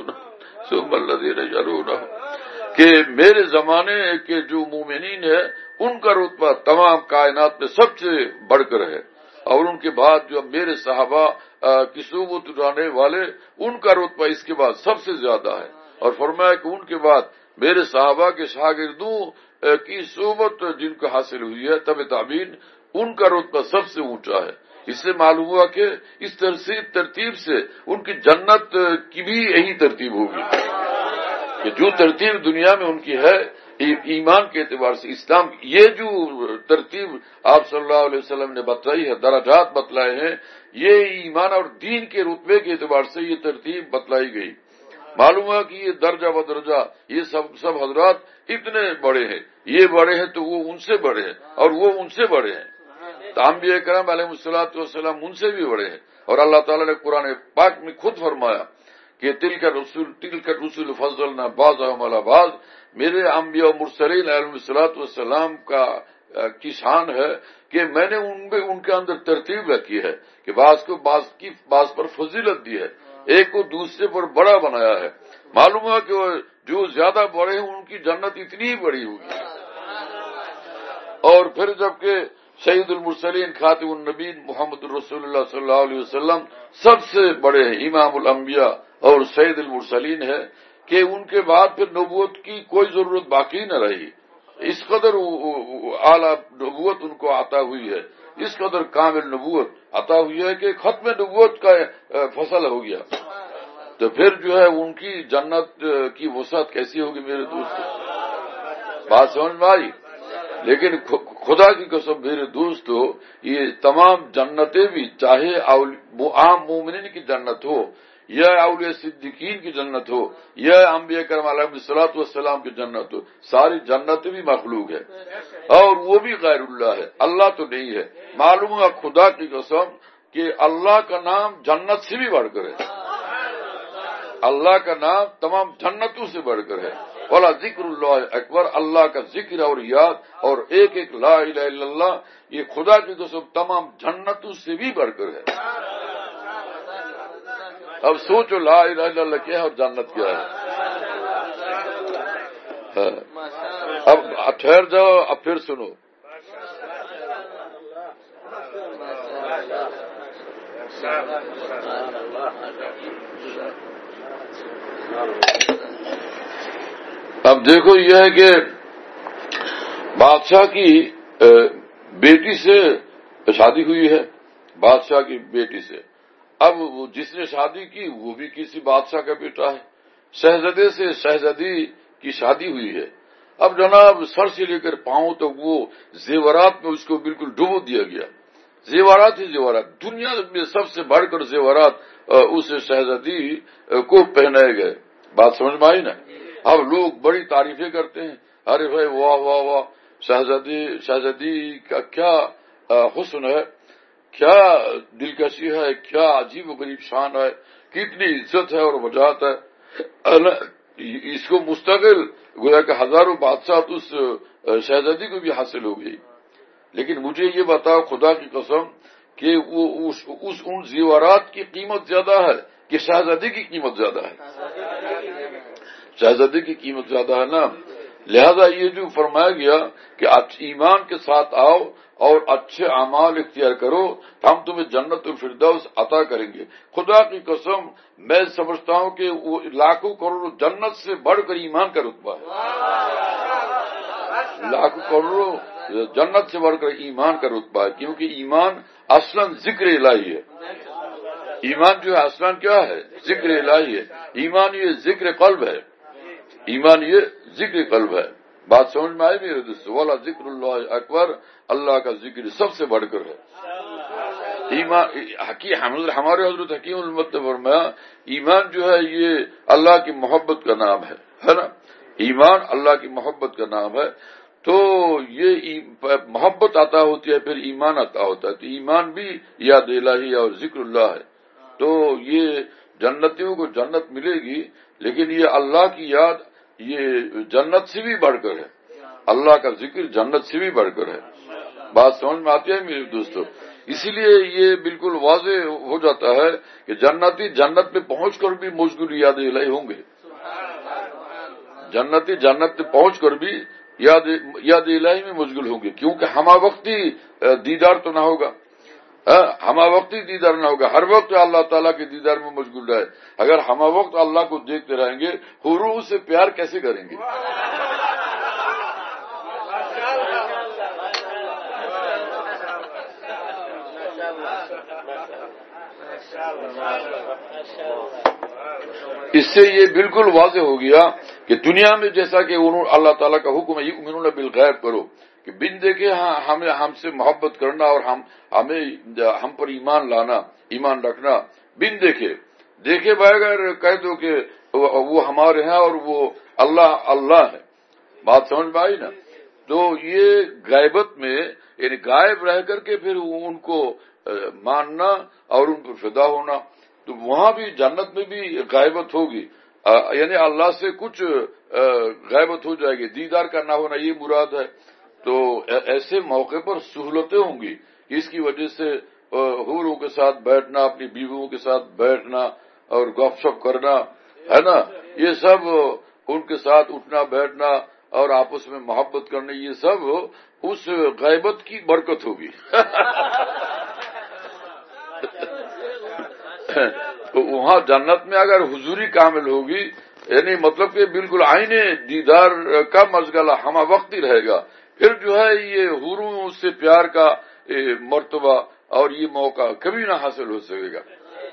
یلونہم، کہ میرے زمانے کے جو مومنین ہیں ان کا رتبہ تمام کائنات میں سب سے بڑھ کر ہے، اور ان کے بعد جو میرے صحابہ کی صحبت اٹھانے والے ان کا رتبہ اس کے بعد سب سے زیادہ ہے، اور فرمایا کہ ان کے بعد میرے صحابہ کے شاگردوں کی صحبت جن کو حاصل ہوئی ہے تابعین، ان کا رتبہ سب سے اونچا ہے۔ اس سے معلوم ہوا کہ اس ترتیب سے ان کی جنت کی بھی یہی ترتیب ہوگی، کہ جو ترتیب دنیا میں ان کی ہے ایمان کے اعتبار سے، اسلام، یہ جو ترتیب آپ صلی اللہ علیہ وسلم نے بتلائی ہے، درجات بتلائے ہیں، یہ ایمان اور دین کے رتبے کے اعتبار سے یہ ترتیب بتلائی گئی۔ معلوم ہے کہ یہ درجہ بدرجہ یہ سب حضرات اتنے بڑے ہیں، یہ بڑے ہیں تو وہ ان سے بڑے ہیں، اور وہ ان سے بڑے ہیں، تو انبیاء کرام علیہ الصلوۃ والسلام ان سے بھی بڑے ہیں، اور اللہ تعالیٰ نے قرآن پاک میں خود فرمایا کہ تلک الرسل فضلنا بعضهم علی بعض، میرے انبیاء و مرسلین علیہ الصلوۃ والسلام کی شان ہے کہ میں نے ان کے اندر ترتیب رکھی ہے کہ بعض پر فضیلت دی ہے، ایک کو دوسرے پر بڑا بنایا ہے۔ معلوم ہے کہ جو زیادہ بڑے ہیں ان کی جنت اتنی ہی بڑی ہوگی۔ اور پھر جبکہ سید المرسلین خاتم النبیین محمد رسول اللہ صلی اللہ علیہ وسلم سب سے بڑے ہیں، امام الانبیاء اور سید المرسلین ہے، کہ ان کے بعد پھر نبوت کی کوئی ضرورت باقی نہ رہی، اس قدر اعلیٰ نبوت ان کو عطا ہوئی ہے، اس قدر کامل نبوت عطا ہوئی ہے کہ ختم نبوت کا فصل ہو گیا. تو پھر جو ہے ان کی جنت کی وسعت کیسی ہوگی میرے دوست؟ بات سمجھ میں آئی؟ لیکن خدا کی قسم میرے دوستو، یہ تمام جنتیں بھی چاہے عام مومنین کی جنت ہو یا اولیاء صدیقین کی جنت ہو یا انبیاء کرام علیہ الصلوۃ والسلام کی جنت ہو، ساری جنتیں بھی مخلوق ہے اور وہ بھی غیر اللہ ہے، اللہ تو نہیں ہے. معلوم ہے خدا کی قسم کہ اللہ کا نام جنت سے بھی بڑھ کر ہے، اللہ کا نام تمام جنتوں سے بڑھ کر ہے. ولا ذکر اللہ اکبر، اللہ کا ذکر اور یاد اور ایک ایک لا الہ الا اللہ، یہ خدا کی قسم تمام جنتوں سے بھی بڑھ کر ہے. اب سوچو لا الہ الا اللہ کیا ہے اور جنت کیا ہے. اب ٹھہر جاؤ، اب پھر سنو. اب دیکھو یہ ہے کہ بادشاہ کی بیٹی سے شادی ہوئی ہے، بادشاہ کی بیٹی سے. اب جس نے شادی کی وہ بھی کسی بادشاہ کا بیٹا ہے. شہزادے سے شہزادی کی شادی ہوئی ہے. اب جناب سر سے لے کر پاؤں تک وہ زیورات میں اس کو بالکل ڈبو دیا گیا. زیورات ہی زیورات، دنیا میں سب سے بڑھ کر زیورات اس شہزادی کو پہنائے گئے. بات سمجھ میں آئی نا؟ اب لوگ بڑی تعریفیں کرتے ہیں، ارے بھائی واہ واہ واہ، شہزادی کا کیا حسن ہے، کیا دلکشی ہے، کیا عجیب و غریب شان ہے، کتنی عزت ہے اور وجاہت ہے. اس کو مستقل گویا کہ ہزاروں بادشاہت اس شہزادی کو بھی حاصل ہو گئی. لیکن مجھے یہ بتاؤ خدا کی قسم کہ وہ ان زیورات کی قیمت زیادہ ہے کہ شہزادی کی قیمت زیادہ ہے؟ شہزادی کی قیمت زیادہ ہے نا. لہذا یہ جو فرمایا گیا کہ ایمان کے ساتھ آؤ اور اچھے اعمال اختیار کرو تو ہم تمہیں جنت الفردوس عطا کریں گے. خدا کی قسم میں سمجھتا ہوں کہ وہ لاکھوں کروڑوں جنت سے بڑھ کر ایمان کا رتبہ ہے. لاکھوں کروڑوں جنت سے بڑھ کر ایمان کا رتبہ ہے، کیونکہ ایمان اصلاً ذکر الہی ہے. ایمان جو ہے اصلاً کیا ہے؟ ذکر الہی ہے. ایمان یہ ذکر قلب ہے، ایمان یہ ذکر قلب ہے. بات سمجھ میں آئی میرے دوست؟ والا ذکر اللہ اکبر، اللہ کا ذکر سب سے بڑھ کر ہے. ایمان ہمارے حضرت حکیم الامت نے فرمایا ایمان جو ہے یہ اللہ کی محبت کا نام ہے نا. ایمان اللہ کی محبت کا نام ہے. تو یہ محبت عطا ہوتی ہے پھر ایمان عطا ہوتا ہے. تو ایمان بھی یاد الہی اور ذکر اللہ ہے. تو یہ جنتیوں کو جنت ملے گی، لیکن یہ اللہ کی یاد یہ جنت سے بھی بڑھ کر ہے. اللہ کا ذکر جنت سے بھی بڑھ کر ہے. بات سمجھ میں آتی ہے میرے دوستو؟ اسی لیے یہ بالکل واضح ہو جاتا ہے کہ جنتی جنت میں پہنچ کر بھی مشغول یاد الہی ہوں گے. جنتی جنت میں پہنچ کر بھی یاد الہی میں مشغول ہوں گے، کیونکہ ہمہ وقتی دیدار تو نہ ہوگا، ہمہ وقتی دیدار نہ ہوگا. ہر وقت اللہ تعالیٰ کے دیدار میں مشغول رہے. اگر ہمہ وقت اللہ کو دیکھتے رہیں گے حوروں سے پیار کیسے کریں گے؟ اس سے یہ بالکل واضح ہو گیا کہ دنیا میں جیسا کہ اللہ تعالیٰ کا حکم ہے یؤمنون بالغیب کرو، کہ بن دیکھے ہم سے محبت کرنا اور ہم پر ایمان لانا، ایمان رکھنا. بن دیکھے بغیر کہہ دو کہ وہ ہمارے ہیں اور وہ اللہ ہے. بات سمجھ میں آئی نا؟ تو یہ غیبت میں یعنی غائب رہ کر کے پھر ان کو ماننا اور ان پر فدا ہونا. تو وہاں بھی جنت میں بھی غیبت ہوگی، یعنی اللہ سے کچھ غیبت ہو جائے گی، دیدار کا نہ ہونا یہ مراد ہے. تو ایسے موقع پر سہولتیں ہوں گی، اس کی وجہ سے حوروں کے ساتھ بیٹھنا، اپنی بیویوں کے ساتھ بیٹھنا اور گپ شپ کرنا ہے نا، یہ سب ان کے ساتھ اٹھنا بیٹھنا اور آپس میں محبت کرنا، یہ سب اس غیبت کی برکت ہوگی. وہاں جنت میں اگر حضوری کامل ہوگی یعنی مطلب کہ بالکل آئین دیدار کا مشغلہ ہمہ وقتی رہے گا. پھر جو ہے یہ حوروں سے پیار کا مرتبہ اور یہ موقع کبھی نہ حاصل ہو سکے گا.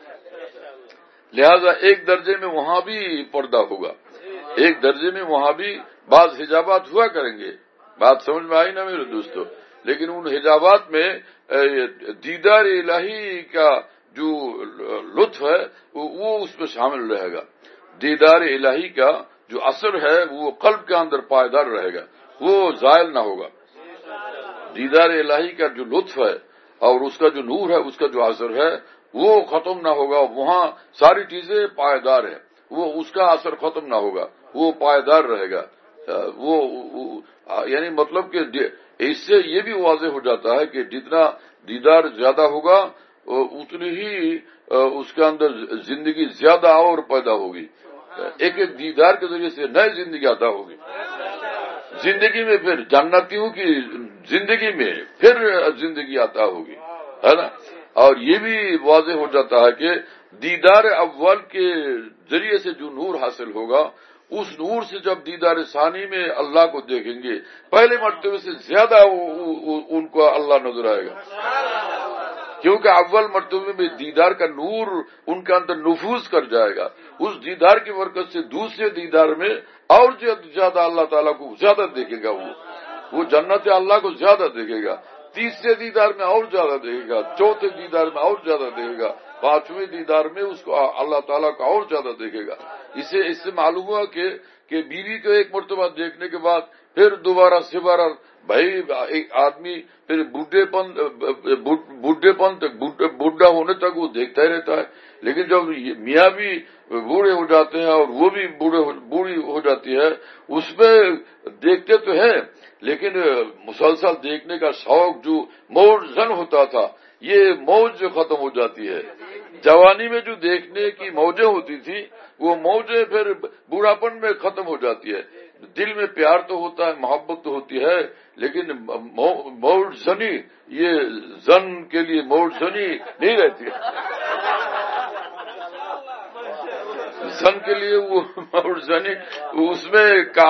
لہذا ایک درجے میں وہاں بھی پردہ ہوگا, ایک درجے میں وہاں بھی بعض حجابات ہوا کریں گے. بات سمجھ میں آئی نا میرے دوستو؟ لیکن ان حجابات میں دیدار الہی کا جو لطف ہے وہ اس میں شامل رہے گا. دیدار الہی کا جو اثر ہے وہ قلب کے اندر پائیدار رہے گا, وہ زائل نہ ہوگا. دیدار الہی کا جو لطف ہے اور اس کا جو نور ہے, اس کا جو اثر ہے وہ ختم نہ ہوگا. وہاں ساری چیزیں پائیدار ہیں, وہ اس کا اثر ختم نہ ہوگا, وہ پائیدار رہے گا. وہ یعنی مطلب کہ اس سے یہ بھی واضح ہو جاتا ہے کہ جتنا دیدار زیادہ ہوگا اتنی ہی اس کے اندر زندگی زیادہ اور پیدا ہوگی. ایک ایک دیدار کے ذریعے سے نئی زندگی عطا ہوگی. زندگی میں پھر جنتیوں کی زندگی میں پھر زندگی عطا ہوگی, ہے نا. اور یہ بھی واضح ہو جاتا ہے کہ دیدار اول کے ذریعے سے جو نور حاصل ہوگا, اس نور سے جب دیدار ثانی میں اللہ کو دیکھیں گے پہلے مرتبے سے زیادہ ان کو اللہ نظر آئے گا, کیونکہ اول مرتبے میں دیدار کا نور ان کے اندر نفوذ کر جائے گا. اس دیدار کی برکت سے دوسرے دیدار میں اور زیادہ اللہ تعالیٰ کو زیادہ دیکھے گا, وہ جنت اللہ کو زیادہ دیکھے گا. تیسرے دیدار میں اور زیادہ دیکھے گا, چوتھے دیدار میں اور زیادہ دیکھے گا, پانچویں دیدار میں اس کو اللہ تعالیٰ کو اور زیادہ دیکھے گا. اس سے معلوم ہوا کہ بیوی کو ایک مرتبہ دیکھنے کے بعد پھر دوبارہ سے بارہ بھائی ایک آدمی پھر بوڑھا ہونے تک وہ دیکھتا ہی رہتا ہے. لیکن جب میاں بھی بوڑھے ہو جاتے ہیں اور وہ بھی بوڑھی ہو جاتی ہے, اس میں دیکھتے تو ہیں لیکن مسلسل دیکھنے کا شوق جو موج زن ہوتا تھا, یہ موج ختم ہو جاتی ہے. جوانی میں جو دیکھنے کی موجیں ہوتی تھی وہ موجیں پھر بوڑھاپن میں ختم ہو جاتی ہے. دل میں پیار تو ہوتا ہے, محبت تو ہوتی ہے, لیکن موج زنی, یہ زن کے لیے موج زنی نہیں رہتی ہے. زن کے لیے وہ موج زنی اس میں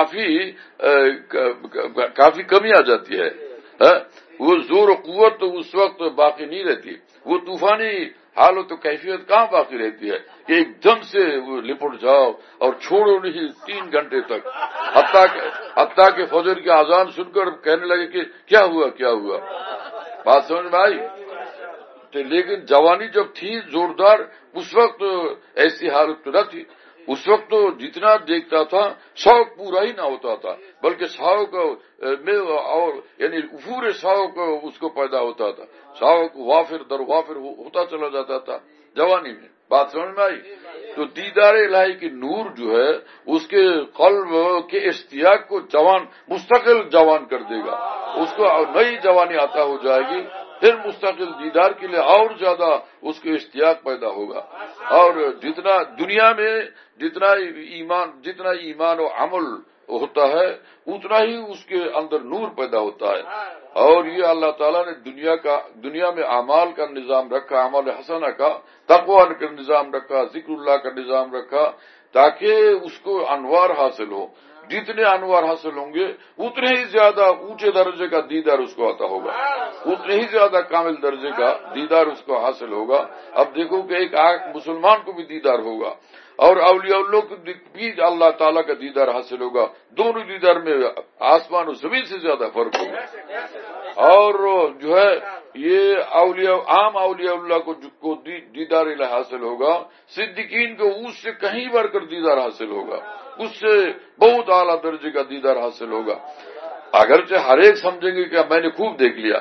کافی کمی آ جاتی ہے. وہ زور و قوت تو اس وقت باقی نہیں رہتی, وہ طوفانی حالت و کیفیت کہاں باقی رہتی ہے کہ ایک دم سے وہ لپٹ جاؤ اور چھوڑو نہیں 3 گھنٹے تک, حتیٰ کہ فجر کی اذان سن کر کہنے لگے کہ کیا ہوا. بات سمجھ میں آئی؟ لیکن جوانی جب تھی زوردار, اس وقت ایسی حالت تو نہ تھی. اس وقت تو جتنا دیکھتا تھا شوق پورا ہی نہ ہوتا تھا, بلکہ شوق میں اور یعنی پورے شوق اس کو پیدا ہوتا تھا. شوق وافر در وافر ہوتا چلا جاتا تھا جوانی میں. بات سمجھ میں آئی؟ تو دیدار الہی کی نور جو ہے اس کے قلب کے اشتیاق کو مستقل جوان کر دے گا, اس کو نئی جوانی عطا ہو جائے گی. پھر مستقل دیدار کے لیے اور زیادہ اس کے اشتیاق پیدا ہوگا. اور جتنا دنیا میں جتنا ایمان و عمل ہوتا ہے اتنا ہی اس کے اندر نور پیدا ہوتا ہے. اور یہ اللہ تعالیٰ نے دنیا میں اعمال کا نظام رکھا, اعمال حسنہ کا, تقوی کا نظام رکھا, ذکر اللہ کا نظام رکھا, تاکہ اس کو انوار حاصل ہو. جتنے انوار حاصل ہوں گے اتنے ہی زیادہ اونچے درجے کا دیدار اس کو عطا ہوگا, اتنے ہی زیادہ کامل درجے کا دیدار اس کو حاصل ہوگا. اب دیکھو کہ ایک مسلمان کو بھی دیدار ہوگا اور اولیاء اللہ کو بھی اللہ تعالیٰ کا دیدار حاصل ہوگا. دونوں دیدار میں آسمان و زمین سے زیادہ فرق ہوگا. اور جو ہے یہ عام اولیاء اللہ کو دیدار الہی حاصل ہوگا, صدیقین کو اس سے کہیں بڑھ کر دیدار حاصل ہوگا, اس سے بہت اعلیٰ درجے کا دیدار حاصل ہوگا. اگرچہ ہر ایک سمجھیں گے کہ میں نے خوب دیکھ لیا,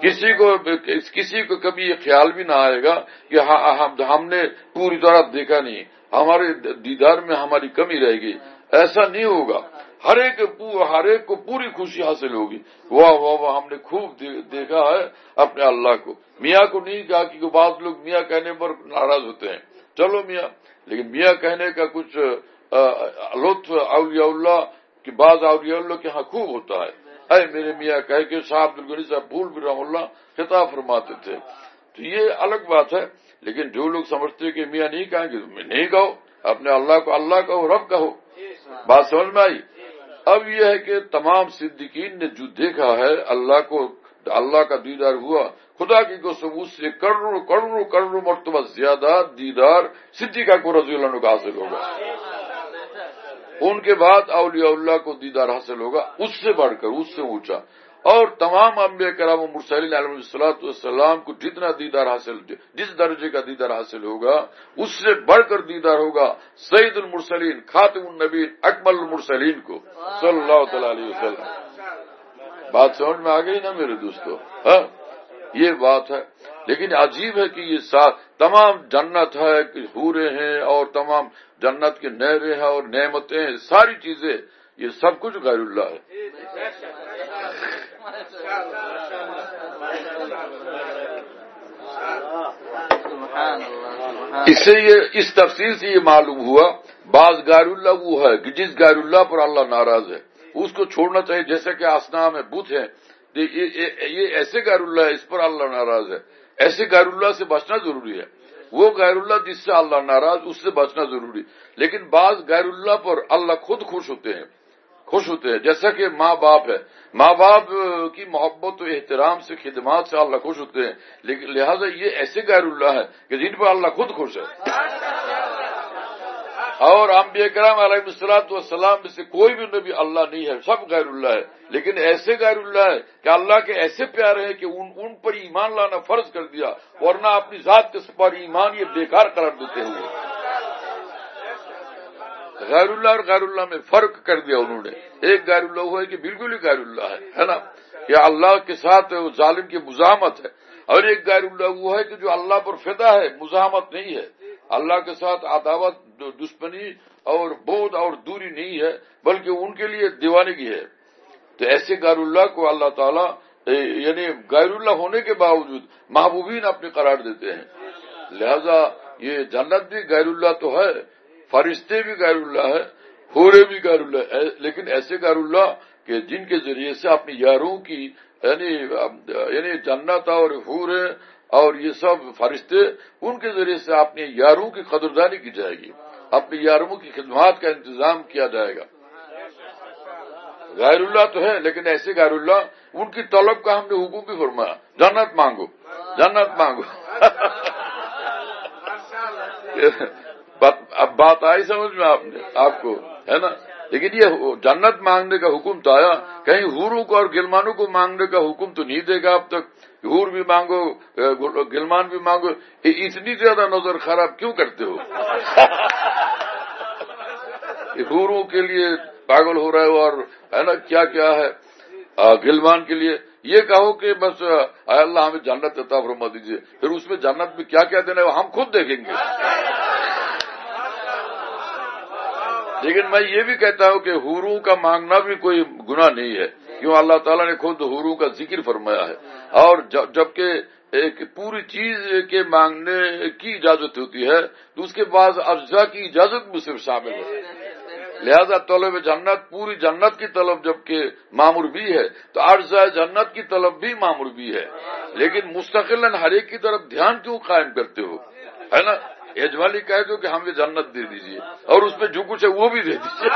کسی کو کبھی یہ خیال بھی نہ آئے گا کہ ہم نے پوری طرح دیکھا نہیں, ہمارے دیدار میں ہماری کمی رہے گی. ایسا نہیں ہوگا. ہر ایک کو پوری خوشی حاصل ہوگی. واہ ہم نے خوب دیکھا ہے اپنے اللہ کو. میاں کو نہیں کہا کہ بعض لوگ میاں کہنے پر ناراض ہوتے ہیں, چلو میاں, لیکن میاں کہنے کا کچھ لطف اولیاء اللہ کہ بعض اولیاء اللہ کے ہاں خوب ہوتا ہے. اے میرے میاں کہہ کے صاحب عبدالغنی صاحب پھول بھی رحم اللہ خطاب فرماتے تھے. تو یہ الگ بات ہے. لیکن جو لوگ سمجھتے کہ میاں نہیں کہیں گے, نہیں کہو, اپنے اللہ کو اللہ کہو, رب کہو. بات سمجھ میں آئی؟ اب یہ ہے کہ تمام صدیقین نے جو دیکھا ہے اللہ کا دیدار ہوا، خدا کی قسم اس سے کروڑوں مرتبہ زیادہ دیدار صدیقہ کو رضی اللہ عنہ کو حاصل ہوگا. ان کے بعد اولیاء اللہ کو دیدار حاصل ہوگا اس سے بڑھ کر، اس سے اونچا. اور تمام انبیاء کرام و مرسلین علیہ الصلوۃ والسلام کو جتنا دیدار حاصل، جس درجے کا دیدار حاصل ہوگا اس سے بڑھ کر دیدار ہوگا سید المرسلین خاتم النبیین اکمل المرسلین کو صلی اللہ تعالی علیہ وسلم. بات سمجھ میں آ گئی نا میرے دوستو؟ ہاں یہ بات ہے. لیکن عجیب ہے کہ یہ تمام جنت ہے، حوریں ہیں اور تمام جنت کے نہریں ہیں اور نعمتیں ہیں، ساری چیزیں، یہ سب کچھ غیر اللہ ہے. اس تفصیل سے یہ معلوم ہوا بعض غیر اللہ وہ ہے کہ جس غیر اللہ پر اللہ ناراض ہے اس کو چھوڑنا چاہیے. جیسے کہ اصنام ہے، بت ہے، یہ ایسے غیر اللہ ہے اس پر اللہ ناراض ہے، ایسے غیر اللہ سے بچنا ضروری ہے. وہ غیر اللہ جس سے اللہ ناراض اس سے بچنا ضروری. لیکن بعض غیر اللہ پر اللہ خود خوش ہوتے ہیں. جیسا کہ ماں باپ ہے، ماں باپ کی محبت و احترام سے، خدمات سے اللہ خوش ہوتے ہیں. لیکن لہذا یہ ایسے غیر اللہ ہے کہ جن پر اللہ خود خوش ہے. اور انبیاء کرام علیہ الصلوۃ والسلام میں سے کوئی بھی نبی اللہ نہیں ہے، سب غیر اللہ ہے. لیکن ایسے غیر اللہ ہے کہ اللہ کے ایسے پیارے ہیں کہ ان پر ایمان لانا فرض کر دیا، ورنہ اپنی ذات کے پر ایمان یہ بیکار قرار دیتے ہوئے. غیر اللہ اور غیر اللہ میں فرق کر دیا انہوں نے. ایک غیر اللہ ہوا ہے کہ بالکل ہی غیر اللہ ہے نا، کہ اللہ کے ساتھ ظالم کی مزاحمت ہے. اور ایک غیر اللہ وہ ہے کہ جو اللہ پر فدا ہے، مزاحمت نہیں ہے، اللہ کے ساتھ عداوت، دشمنی اور بغض اور دوری نہیں ہے، بلکہ ان کے لیے دیوانگی ہے. تو ایسے غیر اللہ کو اللہ تعالیٰ یعنی غیر اللہ ہونے کے باوجود محبوبین اپنے قرار دیتے ہیں. لہذا یہ جنت بھی غیر اللہ تو ہے، فرشتے بھی غیر اللہ ہے، حورے بھی غیر اللہ ہے. لیکن ایسے غیر اللہ کہ جن کے ذریعے سے اپنی یاروں کی یعنی جنت اور حورے اور یہ سب فرشتے، ان کے ذریعے سے اپنے یاروں کی قدردانی کی جائے گی، اپنے یاروں کی خدمات کا انتظام کیا جائے گا. غیر اللہ تو ہے لیکن ایسے غیر اللہ ان کی طلب کا ہم نے حکم بھی فرمایا، جنت مانگو جنت مانگو. اب بات آئی سمجھ میں آپ کو ہے نا. لیکن یہ جنت مانگنے کا حکم تو آیا، کہیں حوروں کو اور گلمانوں کو مانگنے کا حکم تو نہیں دے گا اب تک. حور بھی مانگو، گلمان بھی مانگو. اتنی زیادہ نظر خراب کیوں کرتے ہو؟ حوروں کے لیے پاگل ہو رہے ہو اور ہے نا کیا کیا ہے گلمان کے لیے. یہ کہو کہ بس اے اللہ ہمیں جنت عطا فرما دیجیے، پھر اس میں جنت میں کیا کیا دینا ہے ہم خود دیکھیں گے. لیکن میں یہ بھی کہتا ہوں کہ حوروں کا مانگنا بھی کوئی گناہ نہیں ہے، کیوں اللہ تعالیٰ نے خود حوروں کا ذکر فرمایا ہے. اور جبکہ ایک پوری چیز کے مانگنے کی اجازت ہوتی ہے تو اس کے بعد اجزاء کی اجازت بھی صرف شامل ہے. لہذا طلب جنت، پوری جنت کی طلب جبکہ معمور بھی ہے تو اجزاء جنت کی طلب بھی معمور بھی ہے. لیکن مستقلاً ہر ایک کی طرف دھیان کیوں قائم کرتے ہو؟ ہے نا، اجمالی کہہ دو کہ ہمیں جنت دے دیجیے اور اس میں جو کچھ ہے وہ بھی دے دیجیے.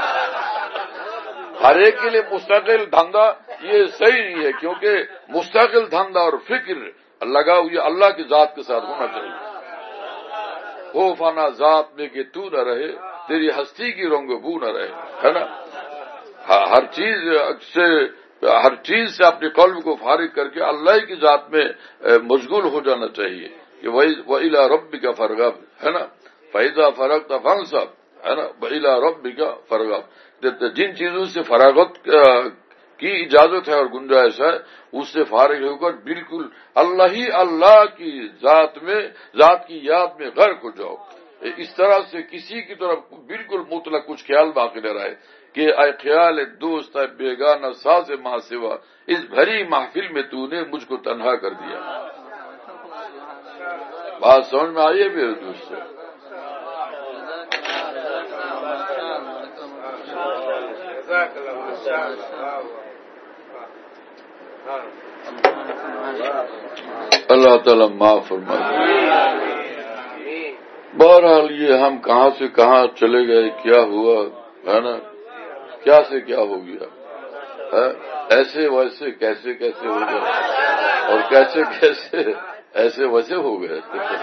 ہر ایک کے لیے مستقل دھندا یہ صحیح نہیں ہے، کیونکہ مستقل دھندا اور فکر لگاؤ یہ اللہ کی ذات کے ساتھ ہونا چاہیے. ہو فنا ذات میں کہ تو نہ رہے، تیری ہستی کی رنگ بو نہ رہے، ہے نا. ہر چیز سے اپنے قلب کو فارغ کر کے اللہ کی ذات میں مشغول ہو جانا چاہیے. کہ وَإِلَىٰ رَبِّكَ فَارْغَب، ہے نا، فَإِذَا فَرَغْتَ فَانصَبْ، ہے نا، وَإِلَىٰ رَبِّكَ فَارْغَب. جن چیزوں سے فراغت کی اجازت ہے اور گنجائش ہے اس سے فارغ ہو کر بالکل اللہ کی ذات کی یاد میں غرق ہو جاؤ. اس طرح سے کسی کی طرف بالکل مطلق کچھ خیال باقی نہ رہے کہ اے خیال دوست ہے بیگانہ ساز ماں سوا، اس بھری محفل میں تو نے مجھ کو تنہا کر دیا. بات سمجھ میں آئیے میرے دوست سے. اللہ تعالیٰ معاف فرمائے. بہرحال یہ ہم کہاں سے کہاں چلے گئے، کیا ہوا ہے نا، کیا سے کیا ہو گیا ہے، ایسے ویسے کیسے کیسے ہو گئے، اور کیسے کیسے ایسے ویسے ہو گئے.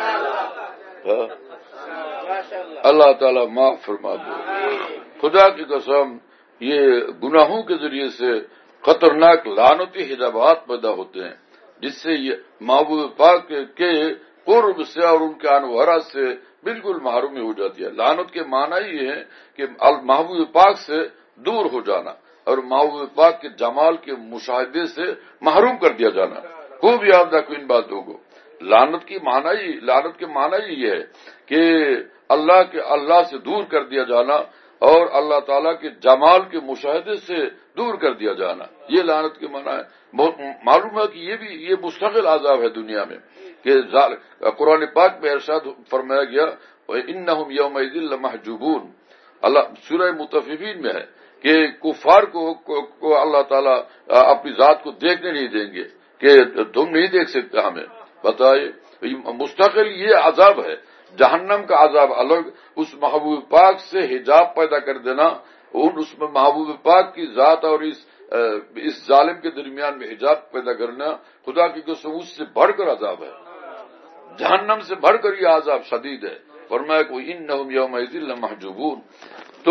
اللہ تعالیٰ معاف فرما دے. خدا کی قسم یہ گناہوں کے ذریعے سے خطرناک لعنتی حجابات پیدا ہوتے ہیں، جس سے یہ محبوب پاک کے قرب سے اور ان کے انوارات سے بالکل محرومی ہو جاتی ہے. لعنت کے معنی یہ ہے کہ محبوب پاک سے دور ہو جانا اور محبوب پاک کے جمال کے مشاہدے سے محروم کر دیا جانا. خوب یاد رکھو ان باتوں کو. لعنت کے معنی یہ ہے کہ اللہ سے دور کر دیا جانا اور اللہ تعالیٰ کے جمال کے مشاہدے سے دور کر دیا جانا، یہ لعنت کے معنی ہے. بہت معلوم ہے کہ یہ مستقل عذاب ہے دنیا میں، کہ قرآن پاک میں ارشاد فرمایا گیا وَإِنَّهُمْ يَوْمَئِذٍ لَمَحْجُوبُونَ. اللہ سورہ مطففین میں ہے کہ کفار کو اللہ تعالیٰ اپنی ذات کو دیکھنے نہیں دیں گے کہ تم نہیں دیکھ سکتے ہمیں. بتائیے، مستقل یہ عذاب ہے. جہنم کا عذاب الگ، اس محبوب پاک سے حجاب پیدا کر دینا، اس میں محبوب پاک کی ذات اور اس ظالم کے درمیان میں حجاب پیدا کرنا، خدا کی قسم اس سے بڑھ کر عذاب ہے. جہنم سے بڑھ کر یہ عذاب شدید ہے. فرمایا کہ انہم یومئذ لمحجوبون. تو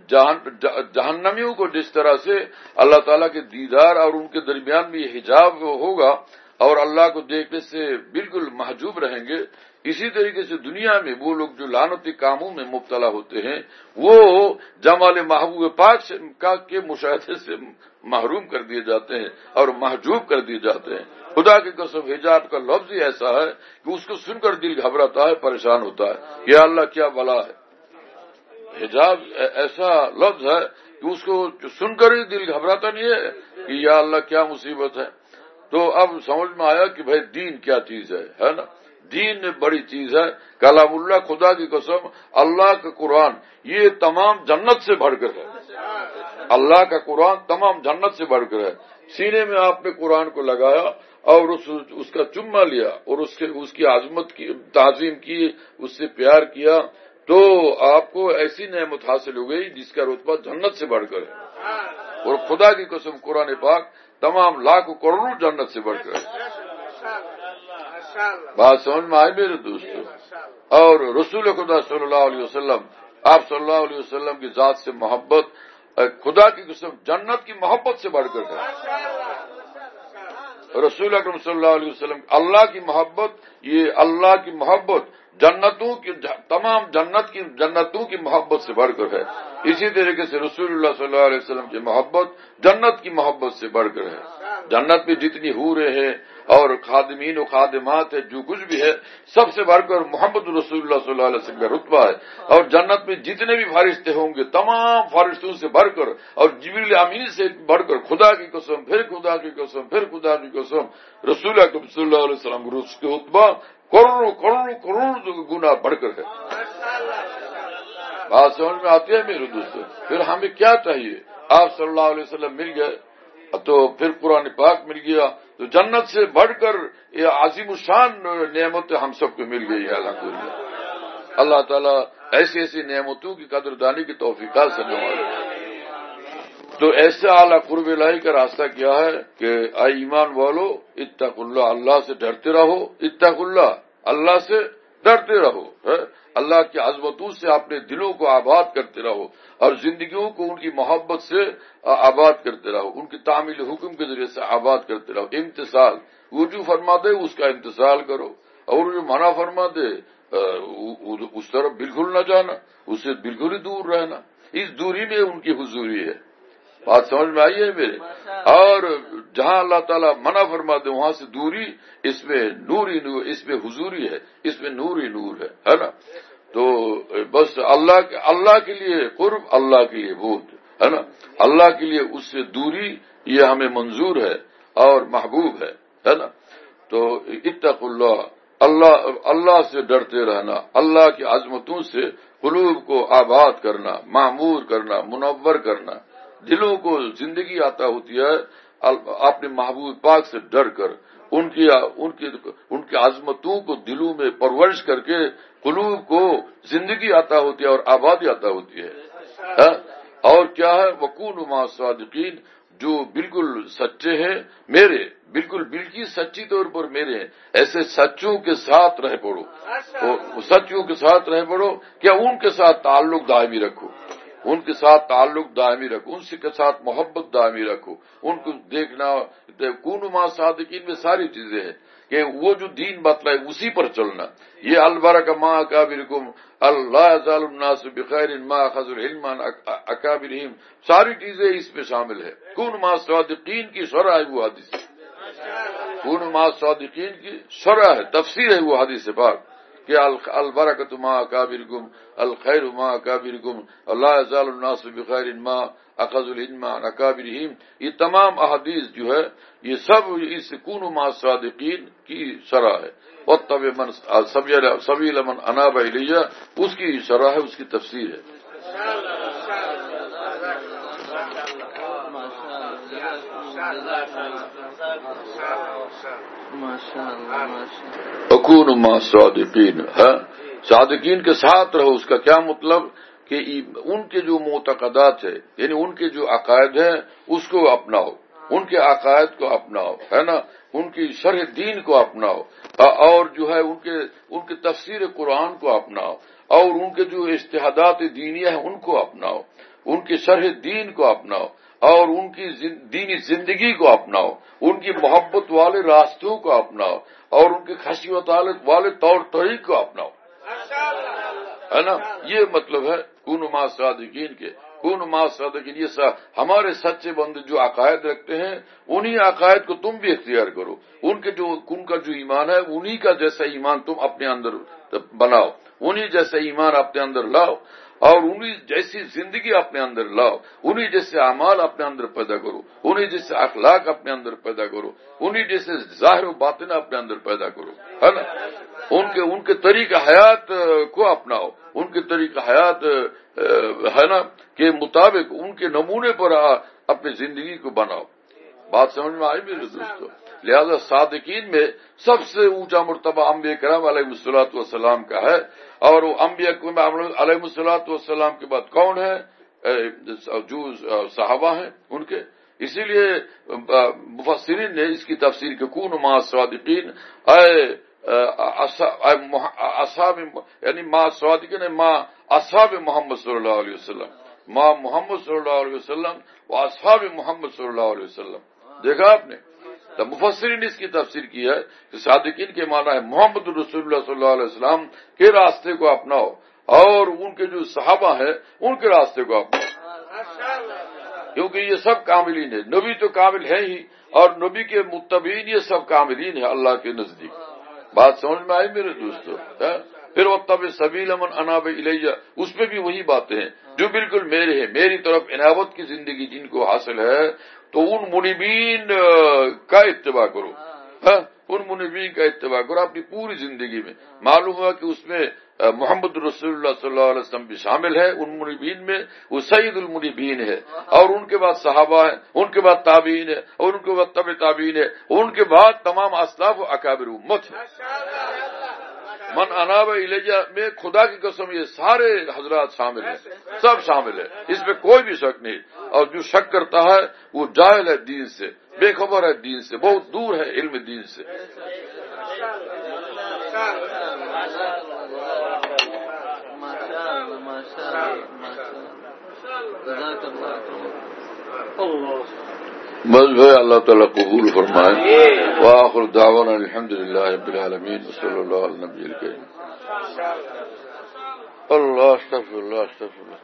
جہنمیوں کو جس طرح سے اللہ تعالیٰ کے دیدار اور ان کے درمیان میں یہ حجاب ہوگا اور اللہ کو دیکھنے سے بالکل محجوب رہیں گے، اسی طریقے سے دنیا میں وہ لوگ جو لعنتی کاموں میں مبتلا ہوتے ہیں وہ جمال محبوب پاک کے مشاہدے سے محروم کر دیے جاتے ہیں اور محجوب کر دیے جاتے ہیں. خدا کی قسم حجاب کا لفظ ہی ایسا ہے کہ اس کو سن کر دل گھبراتا ہے، پریشان ہوتا ہے. یا اللہ کیا بلا ہے. حجاب ایسا لفظ ہے کہ اس کو سن کر ہی دل گھبراتا نہیں ہے کہ یا اللہ کیا مصیبت ہے. تو اب سمجھ میں آیا کہ بھائی دین کیا چیز ہے نا. دین بڑی چیز ہے. کلام اللہ، خدا کی قسم اللہ کا قرآن یہ تمام جنت سے بڑھ کر ہے. اللہ کا قرآن تمام جنت سے بڑھ کر ہے. سینے میں آپ نے قرآن کو لگایا اور اس کا چمہ لیا اور اس کی عظمت کی تعظیم کی، اس سے پیار کیا، تو آپ کو ایسی نعمت حاصل ہو گئی جس کا رتبہ جنت سے بڑھ کر ہے. اور خدا کی قسم قرآن پاک تمام لاکھوں کروڑوں جنت سے بڑھ کر ہے. بات سمجھ میں آئی میرے دوستو. اور رسول خدا صلی اللہ علیہ وسلم، آپ صلی اللہ علیہ وسلم کی ذات سے محبت خدا کی قسم جنت کی محبت سے بڑھ کر ہے. رسول اکرم صلی اللہ علیہ وسلم اللہ کی محبت، یہ اللہ کی محبت جنتوں کی تمام جنتوں کی محبت سے بڑھ کر ہے. اسی طریقے سے رسول اللہ صلی اللہ علیہ وسلم کی محبت جنت کی محبت سے بڑھ کر ہے. جنت میں جتنی حوریں ہیں اور خادمین و خادمات ہے، جو کچھ بھی ہے، سب سے بڑھ کر محمد رسول اللہ صلی اللہ علیہ وسلم کا رتبہ ہے. اور جنت میں جتنے بھی فرشتے ہوں گے تمام فرشتوں سے بڑھ کر اور جبریل امین سے بڑھ کر خدا کی قسم پھر خدا کی قسم پھر خدا کی قسم رسول اکرم صلی اللہ علیہ وسلم کا رتبہ کروڑوں کروڑوں کروڑ گنا بڑھ کر ہے. بات سمجھ میں آتی ہے میرے دوستوں. پھر ہمیں کیا چاہیے؟ آپ صلی اللہ علیہ وسلم مل گئے تو پھر قرآن پاک مل گیا، تو جنت سے بڑھ کر یہ عظیم الشان نعمت ہم سب کو مل گئی ہے. الحمدللہ. اللہ تعالیٰ ایسی ایسی نعمتوں کی قدردانی کی توفیقات سے نوازے. تو ایسے اعلیٰ قرب الہی کا راستہ کیا ہے کہ اے ایمان والو اتقوا اللہ، اللہ سے ڈرتے رہو. اتقوا اللہ، اللہ سے ڈرتے رہو. اللہ کی عظمتوں سے اپنے دلوں کو آباد کرتے رہو اور زندگیوں کو ان کی محبت سے آباد کرتے رہو، ان کی تعمیل حکم کے ذریعے سے آباد کرتے رہو. امتثال، وہ جو فرما دے اس کا امتثال کرو، اور جو منع فرما دے اس طرف بالکل نہ جانا، اس سے بالکل ہی دور رہنا. اس دوری میں ان کی حضوری ہے. بات سمجھ میں آئی ہے میرے. اور جہاں اللہ تعالیٰ منع فرما دے وہاں سے دوری، اس میں نور ہی نور، اس میں حضوری ہے، اس میں نور ہی نور ہے نا. تو بس اللہ کے لیے قرب، اللہ کے لیے بود ہے نا. اللہ کے لیے اس سے دوری یہ ہمیں منظور ہے اور محبوب ہے نا. تو اتقوا اللہ، اللہ سے ڈرتے رہنا، اللہ کی عظمتوں سے قلوب کو آباد کرنا، معمور کرنا، منور کرنا. دلوں کو زندگی عطا ہوتی ہے اپنے محبوب پاک سے ڈر کر، ان کی عظمتوں کو دلوں میں پرورش کر کے قلوب کو زندگی عطا ہوتی ہے اور آبادی عطا ہوتی ہے. اور کیا ہے وکونوا مع الصادقین، جو بالکل سچے ہیں میرے، بالکل سچی طور پر میرے ہیں، ایسے سچوں کے ساتھ رہ پڑو، سچوں کے ساتھ رہ پڑو، کیا ان کے ساتھ تعلق دائمی رکھو، ان کے ساتھ تعلق دائمی رکھو، ان کے ساتھ محبت دائمی رکھو، ان کو دیکھنا، کونوا مع الصادقین میں ساری چیزیں ہیں کہ وہ جو دین بتلائے اسی پر چلنا، یہ البرکہ مع اکابرکم، اللہ یزال الناس بخیر ما اخذوا العلم عن اکابرہم، ساری چیزیں اس میں شامل ہے۔ کونوا مع الصادقین کی شرح ہے وہ حدیث، کونوا مع الصادقین کی شرح ہے، تفسیر ہے وہ حدیث پاک کہ البرکۃ مع اکابرکم، الخیر مع اکابرکم، اللہ یزال الناس بخیر ما اخذوا العلم عن اکابرہم، یہ تمام احادیث جو ہے یہ سب اس کونوا مع الصادقین کی شرح ہے۔ واتبع من سبیل من اناب الی، اس کی شرح ہے، اس کی تفسیر ہے۔ وکونوا مع الصادقین، صادقین کے ساتھ رہو، اس کا کیا مطلب کہ ان کے جو معتقدات ہے، یعنی ان کے جو عقائد ہیں اس کو اپناؤ، ان کے عقائد کو اپناؤ، ہے نا، ان کی شرح دین کو اپناؤ، اور جو ہے ان کے تفسیر قرآن کو اپناؤ، اور ان کے جو اجتہادات دینیہ ہیں ان کو اپناؤ، ان کی شرح دین کو اپناؤ، اور ان کی دینی زندگی کو اپناؤ، ان کی محبت والے راستوں کو اپناؤ، اور ان کے خشیت والے طور طریق کو اپناؤ، ہے نا، یہ مطلب ہے کونوا مع الصادقین کے۔ کونوا مع الصادقین، یہ ہمارے سچے بندے جو عقائد رکھتے ہیں انہی عقائد کو تم بھی اختیار کرو، ان کا جو ایمان ہے انہی کا جیسا ایمان تم اپنے اندر بناؤ، انہی جیسا ایمان اپنے اندر لاؤ، اور انہی جیسی زندگی اپنے اندر لاؤ، انہی جیسے اعمال اپنے اندر پیدا کرو، انہی جیسے اخلاق اپنے اندر پیدا کرو، انہی جیسے ظاہر و باطن اپنے اندر پیدا کرو، ہے نا، ان کے طریقہ حیات کو اپناؤ، ان کے طریقہ حیات ہے نا کے مطابق ان کے نمونے پر اپنی زندگی کو بناؤ۔ بات سمجھ میں آئی میرے دوستو؟ لہذا صادقین میں سب سے اونچا مرتبہ انبیاء کرام علیہ الصلوۃ والسلام کا ہے، اور وہ انبیاء علیہ الصلوۃ والسلام کے بعد کون ہے؟ جو صحابہ ہیں ان کے، اسی لیے مفسرین نے اس کی تفسیر کہ کونوا مع الصادقین، اصحاب، یعنی مع الصادقین مع اصحاب محمد صلی اللہ علیہ وسلم، مع محمد صلی اللہ علیہ وسلم و اصحاب محمد صلی اللہ علیہ وسلم۔ دیکھا آپ نے، تو مفسرین نے اس کی تفسیر کی ہے کہ صادقین کے معنی ہے محمد رسول اللہ صلی اللہ علیہ وسلم کے راستے کو اپناؤ، اور ان کے جو صحابہ ہیں ان کے راستے کو اپناؤ، کیونکہ یہ سب کاملین ہیں، نبی تو کامل ہے ہی، اور نبی کے متبعین یہ سب کاملین ہیں اللہ کے نزدیک۔ بات سمجھ میں آئی میرے دوستو؟ پھر واتبع سبیل من اناب الی، اس میں بھی وہی باتیں ہیں جو بالکل میرے ہیں، میری طرف عنابت کی زندگی جن کو حاصل ہے، تو ان منیبین کا اتباع کرو، ان منیبین کا اتباع کرو اپنی پوری زندگی میں۔ معلوم ہوا کہ اس میں محمد رسول اللہ صلی اللہ علیہ وسلم بھی شامل ہے، ان منیبین میں وہ سید المنیبین ہے، اور ان کے بعد صحابہ ہیں، ان کے بعد تابعین ہے، اور ان کے بعد تبع تابعین ہے، ان کے بعد تمام اسلاف و اکابر امت ہے۔ من اناب الیہ میں خدا کی قسم یہ سارے حضرات شامل ہیں، سب شامل ہے، اس میں کوئی بھی شک نہیں، اور جو شک کرتا ہے وہ جاہل ہے دین سے، بے خبر ہے دین سے، بہت دور ہے علم دین سے۔ بس بھائی اللہ تعالیٰ قبول فرمائے۔ وآخر دعوانا الحمدللہ رب العالمین، صلی اللہ علیہ نبی الکریم۔ اللہ استغفر اللہ استغفر اللہ۔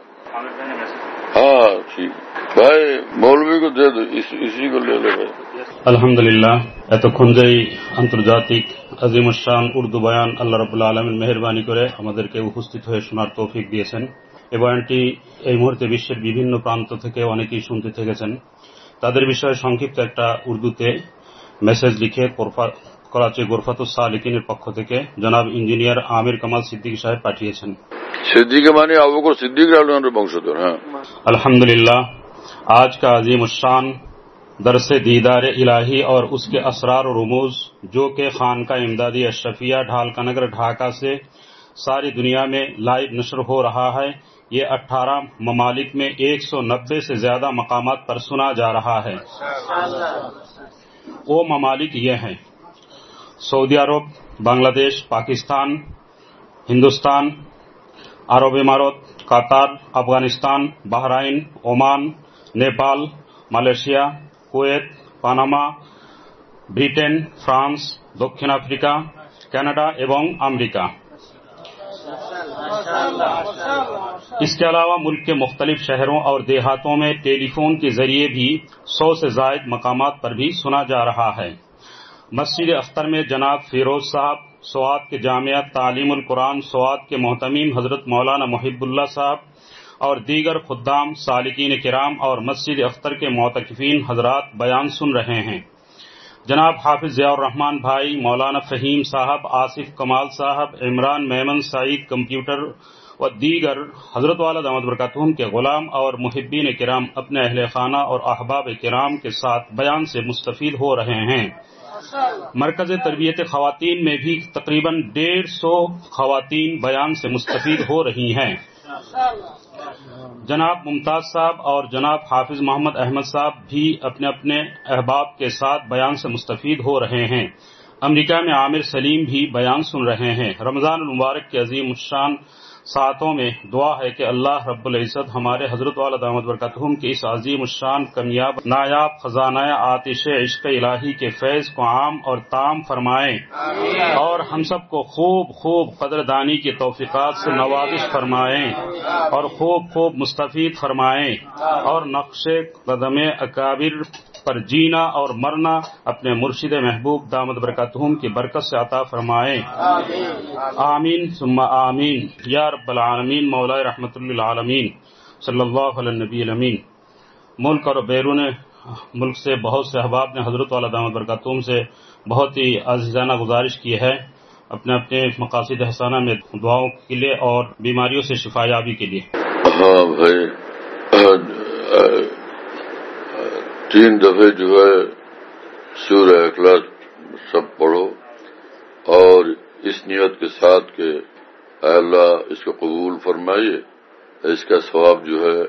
ہاں ٹھیک بھائی، مولوی کو دے دو، اسی کو لے لو بھائی۔ আলহামদুলিল্লাহ, এতক্ষণ যেই আন্তর্জাতিক আজিম শান উর্দু বয়ান আল্লাহ রাব্বুল আলামিন মেহেরবানি করে আমাদেরকে উপস্থিত হয়ে শোনার তৌফিক দিয়েছেন। এই বয়ানটি এই মুহূর্তে বিশ্বের বিভিন্ন প্রান্ত থেকে অনেকেই শুনতে থেকেছেন। তাদের বিষয়ে সংক্ষিপ্ত একটা উর্দুতে মেসেজ লিখে করাচি গোরফাতুস সালিকিনের পক্ষ থেকে জনাব ইঞ্জিনিয়ার আমির কামাল সিদ্দিকী সাহেব পাঠিয়েছেন। সিদ্দিকী মানে আবু বকর সিদ্দিক রাদিয়াল্লাহু বংশধর। হ্যাঁ, আলহামদুলিল্লাহ, आज का अजीम शान दरस दीदार इलाही और उसके असरार और रुमूज जो कि खानका इमदादी अशरफिया ढाल का नगर ढाका से सारी दुनिया में लाइव नशर हो रहा है, یہ 18 ممالک میں 190 سے زیادہ مقامات پر سنا جا رہا ہے۔ وہ ممالک یہ ہیں: سعودی عرب، بنگلہ دیش، پاکستان، ہندوستان، عرب امارات، Qatar, Afghanistan, Bahrain, Oman, Nepal, Malaysia, Kuwait, Panama, Britain, France, দক্ষিণ আফ্রিকা, کینیڈا এবং امریکہ۔ اس کے علاوہ ملک کے مختلف شہروں اور دیہاتوں میں ٹیلی فون کے ذریعے بھی 100 سے زائد مقامات پر بھی سنا جا رہا ہے۔ مسجد اختر میں جناب فیروز صاحب، سوات کے جامعہ تعلیم القرآن سوات کے محتمیم حضرت مولانا محب اللہ صاحب اور دیگر خدام، سالکین کرام اور مسجد اختر کے معتکفین حضرات بیان سن رہے ہیں۔ جناب حافظ ضیاء الرحمان بھائی، مولانا فہیم صاحب، آصف کمال صاحب، عمران میمن سعید کمپیوٹر و دیگر حضرت والا دامت برکاتہم کے غلام اور محبین کرام اپنے اہل خانہ اور احباب کرام کے ساتھ بیان سے مستفید ہو رہے ہیں۔ مرکز تربیت خواتین میں بھی تقریباً 150 خواتین بیان سے مستفید ہو رہی ہیں۔ جناب ممتاز صاحب اور جناب حافظ محمد احمد صاحب بھی اپنے اپنے احباب کے ساتھ بیان سے مستفید ہو رہے ہیں۔ امریکہ میں عامر سلیم بھی بیان سن رہے ہیں۔ رمضان المبارک کے عظیم الشان ساعتوں میں دعا ہے کہ اللہ رب العزت ہمارے حضرت والا دامت برکاتہم کی اس عظیم الشان کمیاب نایاب خزانہ آتش عشق الہی کے فیض کو عام اور تام فرمائیں اور ہم سب کو خوب خوب قدردانی کی توفیقات سے نوازش فرمائیں اور خوب خوب مستفید فرمائیں اور نقش قدم اکابر پر جینا اور مرنا اپنے مرشد محبوب دامت برکاتہم کی برکت سے عطا فرمائیں۔ آمین ثم آمین یا رب العالمین۔ مولا رحمت للعالمین صلی اللہ علیہ النبی الامین۔ ملک اور بیرون ملک سے بہت سے احباب نے حضرت والا دامت برکاتہم سے بہت ہی عزیزانہ گزارش کی ہے اپنے اپنے مقاصد حسانہ میں دعاؤں کے لیے اور بیماریوں سے شفا یابی کے لیے۔ ہاں بھائی، 3 دفعے جو ہے سورہ اخلاص سب پڑھو اور اس نیت کے ساتھ کہ اے اللہ اس کو قبول فرمائیے، اس کا ثواب جو ہے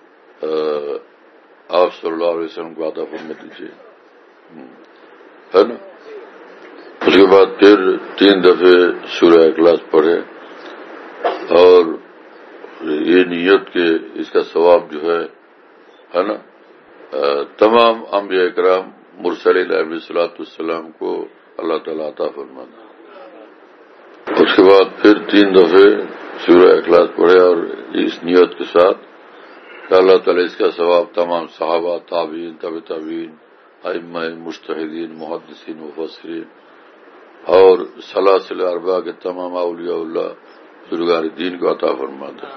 آپ صلی اللہ علیہ وسلم کو عطا فرما دیجیے، ہے نا۔ اس کے بعد پھر 3 دفعے سورہ اخلاص پڑھے اور یہ نیت کہ اس کا ثواب جو ہے نا تمام انبیاء اکرام مرسلین علیہ الصلوۃ والسلام کو اللہ تعالیٰ عطا فرما دے۔ اس کے بعد پھر 3 دفعے سورہ اخلاص پڑھے اور اس نیت کے ساتھ کہ اللہ تعالیٰ اس کا ثواب تمام صحابہ، تابعین، تبع تابعین، ائمہ، مجتہدین، محدثین، مفسرین اور سلاسل اربعہ کے تمام اولیاء اللہ بزرگان دین کو عطا فرما دے۔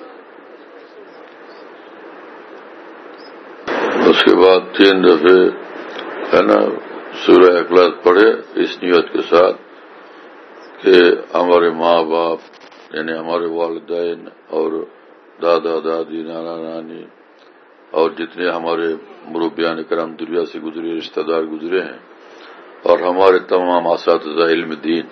اس کے بعد 3 دفعے ہے نا سورہ اخلاص پڑھے اس نیت کے ساتھ کہ ہمارے ماں باپ یعنی ہمارے والدین اور دادا دادی، نانا نانی اور جتنے ہمارے مربیان کرام دنیا سے گزرے، رشتہ دار گزرے ہیں اور ہمارے تمام اساتذہ علم دین،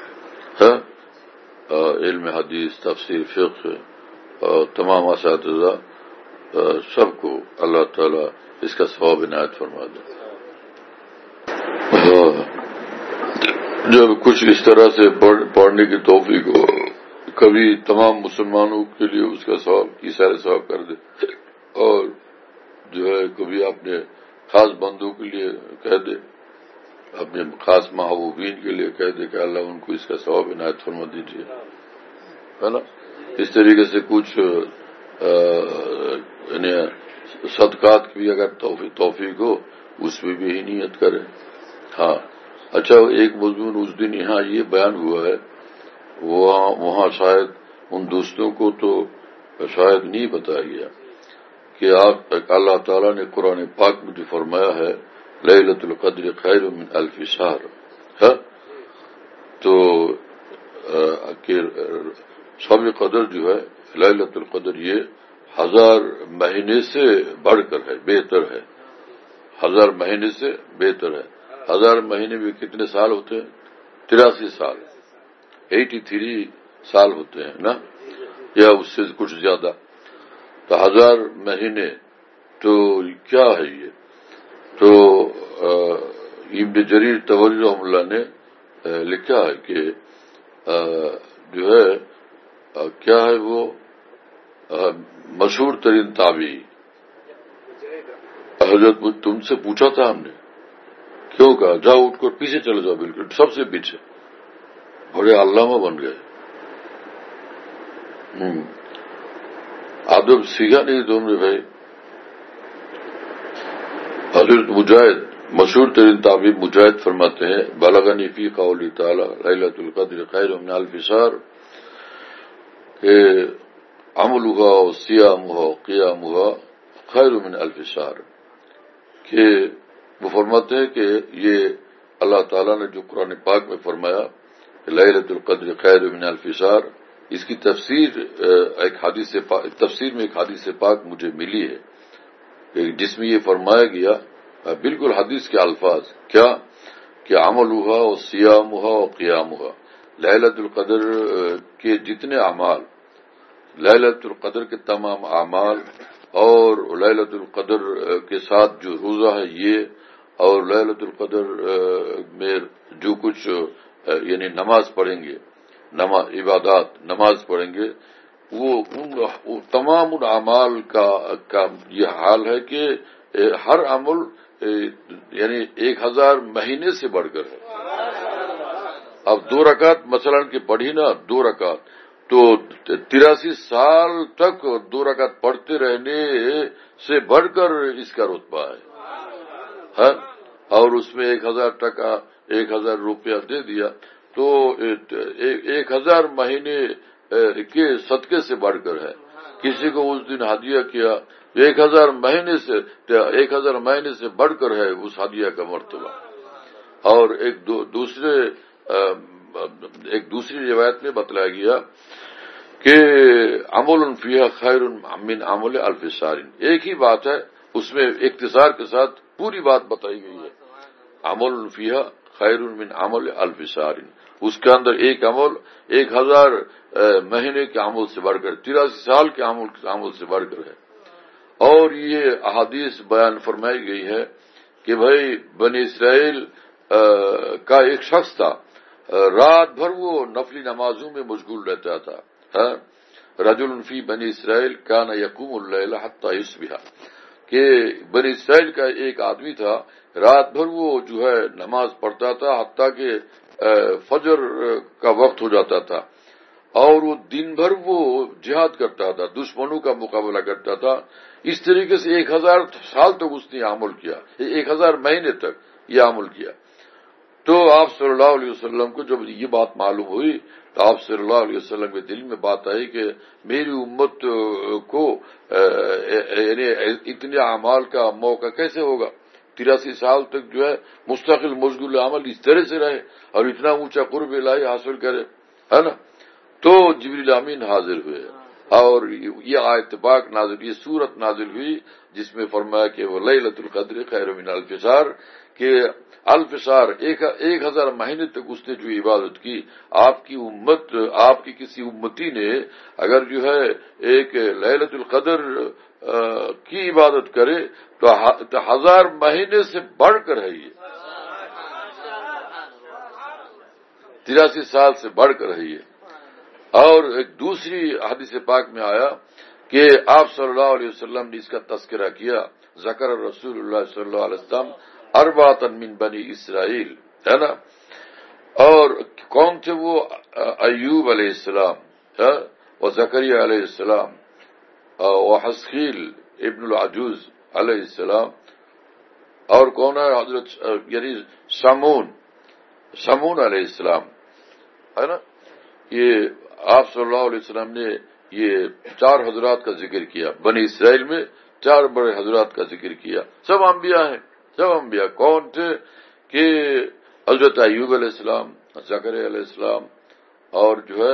علم حدیث، تفسیر، فقہ، تمام اساتذہ سب کو اللہ تعالیٰ اس کا ثواب عنایت فرما دے۔ جب کچھ اس طرح سے پڑھنے کی توفیق ہو، کبھی تمام مسلمانوں کے لیے اس کا ثواب سارے ثواب کر دے اور جو ہے کبھی اپنے خاص بندوں کے لیے کہہ دے، اپنے خاص محبوبین کے لیے کہہ دے کہ اللہ ان کو اس کا ثواب عنایت فرما دیجیے، ہے نا۔ اس طریقے سے کچھ یعنی صدقات کی بھی اگر توفیق ہو اس میں بھی ہی نیت کرے۔ ہاں اچھا، ایک مضمون اس دن یہاں یہ بیان ہوا ہے، وہاں شاید ان دوستوں کو تو شاید نہیں بتایا گیا کہ آپ اللہ تعالیٰ نے قرآن پاک میں جو فرمایا ہے لیلۃ القدر خیر من الف شہر، ہے تو کہ شب قدر جو ہے لیلۃ القدر یہ 1000 مہینے سے بڑھ کر ہے، بہتر ہے، 1000 مہینے سے بہتر ہے۔ 1000 مہینے میں کتنے سال ہوتے ہیں؟ 83 سال، 83 سال ہوتے ہیں نا۔ یا اس سے کچھ زیادہ، تو 1000 مہینے تو کیا ہے یہ؟ تو ابن جریر طبری رحمہ اللہ نے لکھا ہے کہ جو ہے کیا ہے وہ مشہور ترین تابعی حضرت تم سے پوچھا تھا ہم نے، کیوں کہا جاؤ اٹھ کر پیچھے چلے جاؤ، بالکل سب سے پیچھے، بڑے علامہ بن گئے۔ ادب سیکھا نہیں تم نے بھائی۔ حضرت مجاہد مشہور ترین تابعی مجاہد فرماتے ہیں بلغنی فی قولی تعالی لیلۃ القدر خیر من الف شہر، کہ عملها و صیامها و قیامها خیر من الف شہر، کہ وہ فرماتے ہیں کہ یہ اللہ تعالیٰ نے جو قرآن پاک میں فرمایا کہ لیلۃ القدر خیر من الف شہر، اس کی تفسیر میں ایک حدیث پاک مجھے ملی ہے جس میں یہ فرمایا گیا بالکل حدیث کے الفاظ کیا کہ عملها و صیامها و قیامها، لیلۃ القدر کے جتنے اعمال، لیلۃ القدر کے تمام اعمال اور لیلۃ القدر کے ساتھ جو روزہ ہے یہ، اور لیلۃ القدر میں جو کچھ یعنی نماز پڑھیں گے، عبادات نماز پڑھیں گے، وہ تمام ان اعمال کا یہ حال ہے کہ ہر عمل یعنی 1000 مہینے سے بڑھ کر ہے۔ اب 2 رکعت مثلا کہ پڑھی نا 2 رکعت، تو 83 سال تک 2 رکعت پڑھتے رہنے سے بڑھ کر اس کا رتبہ ہے، اور اس میں 1000 روپیہ دے دیا تو 1000 مہینے کے صدقے سے بڑھ کر ہے۔ کسی کو اس دن ہدیہ کیا 1000 مہینے سے بڑھ کر ہے اس ہدیہ کا مرتبہ۔ اور ایک دوسری روایت میں بتلایا گیا کہ عمل فیہا خیر من عمل الف شہر، ایک ہی بات ہے، اس میں اختصار کے ساتھ پوری بات بتائی گئی ہے۔ عمل فیہا خیر من عمل الف شہر، اس کے اندر ایک عمل 1000 مہینے کے عمل سے بڑھ کر، 83 سال کے عمل سے بڑھ کر ہے۔ اور یہ احادیث بیان فرمائی گئی ہے کہ بھائی بنی اسرائیل کا ایک شخص تھا، رات بھر وہ نفلی نمازوں میں مشغول رہتا تھا۔ رجل فی بنی اسرائیل کان یقوم اللیل حتی یصبح، کہ بنی اسرائیل کا ایک آدمی تھا، رات بھر وہ جو ہے نماز پڑھتا تھا حتیٰ کہ فجر کا وقت ہو جاتا تھا، اور وہ دن بھر وہ جہاد کرتا تھا، دشمنوں کا مقابلہ کرتا تھا۔ اس طریقے سے 1000 سال تک اس نے عمل کیا، 1000 مہینے تک یہ عمل کیا۔ تو آپ صلی اللہ علیہ وسلم کو جب یہ بات معلوم ہوئی تو آپ صلی اللہ علیہ وسلم کے دل میں بات آئی کہ میری امت کو یعنی اتنے اعمال کا موقع کیسے ہوگا، 83 سال تک جو ہے مستقل مشغول عمل اس طرح سے رہے اور اتنا اونچا قرب الہی حاصل کرے، ہے نا۔ تو جبریل امین حاضر ہوئے اور یہ آیت پاک نازل، یہ سورت نازل ہوئی جس میں فرمایا کہ وہ لیلۃ القدر خیر من الف شہر، کہ الف شہر 1000 مہینے تک اس نے جو عبادت کی، آپ کی کسی امتی نے اگر جو ہے ایک لیلۃ القدر کی عبادت کرے تو 1000 مہینے سے بڑھ کر ہے، یہ 83 سال سے بڑھ کر ہے یہ۔ اور ایک دوسری حدیث پاک میں آیا کہ آپ صلی اللہ علیہ وسلم نے اس کا تذکرہ کیا، ذکر رسول اللہ صلی اللہ علیہ وسلم اربعۃ من بنی اسرائیل، ہے نا۔ اور کون تھے وہ؟ ایوب علیہ السلام و زکریا علیہ السلام و حسقیل ابن العجوز علیہ السلام، اور کون ہے؟ حضرت یعنی سمون علیہ السلام، ہے نا۔ یہ آپ صلی اللہ علیہ وسلم نے یہ 4 حضرات کا ذکر کیا، بنی اسرائیل میں 4 بڑے حضرات کا ذکر کیا، سب انبیاء ہیں، سب انبیاء۔ کون تھے؟ کہ حضرت ایوب علیہ السلام، زکریا علیہ السلام، اور جو ہے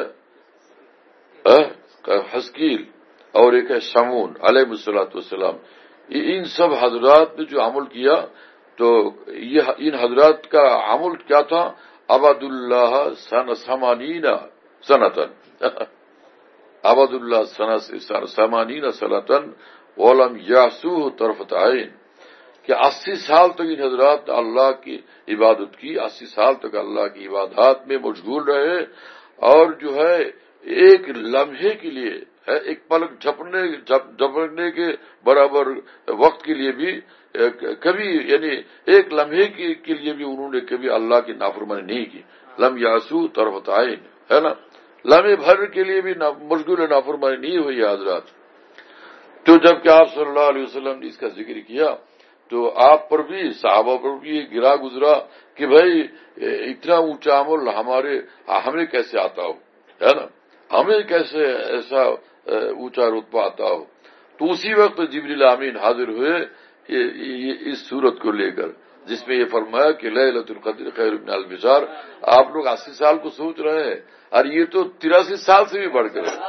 حسقیل، اور ایک ہے سمون علیہ الصلوۃ والسلام۔ ان سب حضرات نے جو عمل کیا تو یہ ان حضرات کا عمل کیا تھا؟ عبد اللہ 80 سنتن، عبد اللہ سمانین صلاۃً ولم یعصوہ طرفۃ عین، کہ 80 سال تک ان حضرات اللہ کی عبادت کی، 80 سال تک اللہ کی عبادات میں مشغول رہے، اور جو ہے ایک لمحے کے لیے، ایک پلک جھپکنے کے برابر وقت کے لیے بھی کبھی، یعنی ایک لمحے کے لیے بھی انہوں نے کبھی اللہ کی نافرمانی نہیں کی. لم یعصوا طرفۃ عین، ہے نا، لمحے بھر کے لیے بھی مشغول نافرمانی نہیں ہوئی حضرات. تو جب کہ آپ صلی اللہ علیہ وسلم نے اس کا ذکر کیا تو آپ پر بھی، صحابہ پر بھی یہ گرا گزرا کہ بھائی اتنا اونچا عمل ہمیں کیسے آتا ہو، ہے نا، ہمیں کیسے ایسا اونچا رتبہ آتا ہو. تو اسی وقت جبریل امین حاضر ہوئے اس صورت کو لے کر، جس میں یہ فرمایا کہ لیلۃ القدر خیر من الف شہر. آپ لوگ 80 سال کو سوچ رہے ہیں، اور یہ تو 83 سال سے بھی بڑھ کر ہے.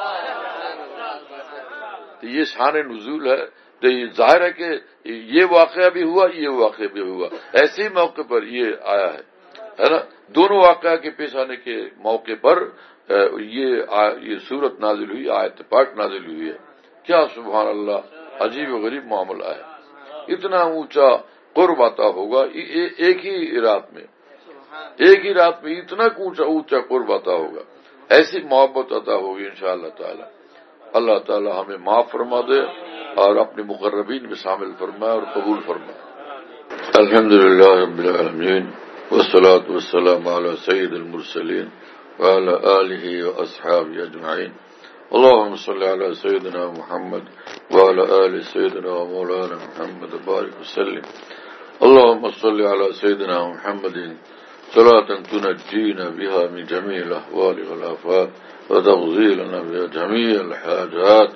تو یہ شان نزول ہے. تو یہ ظاہر ہے کہ یہ واقعہ بھی ہوا، یہ واقعہ بھی ہوا، ایسے ہی موقع پر یہ آیا ہے نا. دونوں واقعہ کے پیش آنے کے موقع پر یہ صورت نازل ہوئی، آیت پاک نازل ہوئی ہے. کیا سبحان اللہ، عجیب و غریب معاملہ ہے. اتنا اونچا قرب عطا ہوگا ایک ہی رات میں اتنا اونچا قرب عطا ہوگا، ایسی محبت عطا ہوگی انشاءاللہ تعالی. اللہ تعالی ہمیں معاف فرما دے اور اپنے مقربین میں شامل فرمائے اور قبول فرمائے. الحمدللہ رب العالمین والصلاة والسلام علی سید المرسلین وعلی آلہ واصحابہ اجمعین. اللهم صل على سيدنا محمد وعلى آل سيدنا ومولانا محمد وبارك وسلم. اللهم صل على سيدنا محمد صلاة تنجينا بها من جميع الأحوال والآفات وتقضي لنا بها جميع الحاجات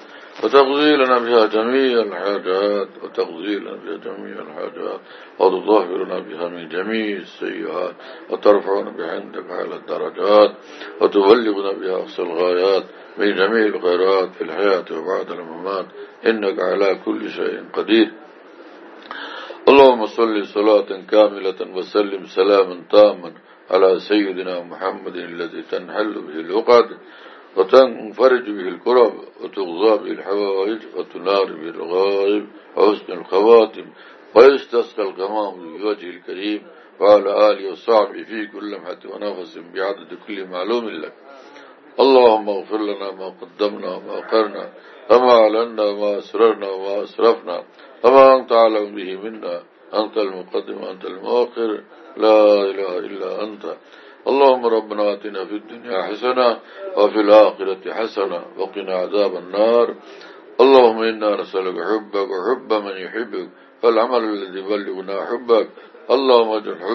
وتطهرنا بها من جميع السيئات وترفعنا بها عندك على الدرجات وتبلغنا بها أقصى الغايات من جميع الخيرات في الحياة وبعد الممات إنك على كل شيء قدير. اللهم صل صلاة كاملة وسلم سلاما تاما على سيدنا محمد الذي تنحل به العقد وتنفرج به الكرب وتغضى به الحوائج وتنار به الرغائب وحسن الخواتم ويستسقى الغمام بوجه الكريم وعلى آله وصحبه في كل لمحة ونفس بعدد كل معلوم لك. اللهم اغفر لنا ما قدمنا وما أخرنا وما أعلنا وما أسررنا وما أسرفنا وما أنت أعلم به منا. أنت المقدم وأنت المؤخر، لا إله إلا أنت. اللهم ربنا آتنا في الدنيا حسنة وفي الآخرة حسنة وقنا عذاب النار. اللهم إنا نسألك حبك وحب من يحبك والعمل الذي يبلغنا حبك. اللهم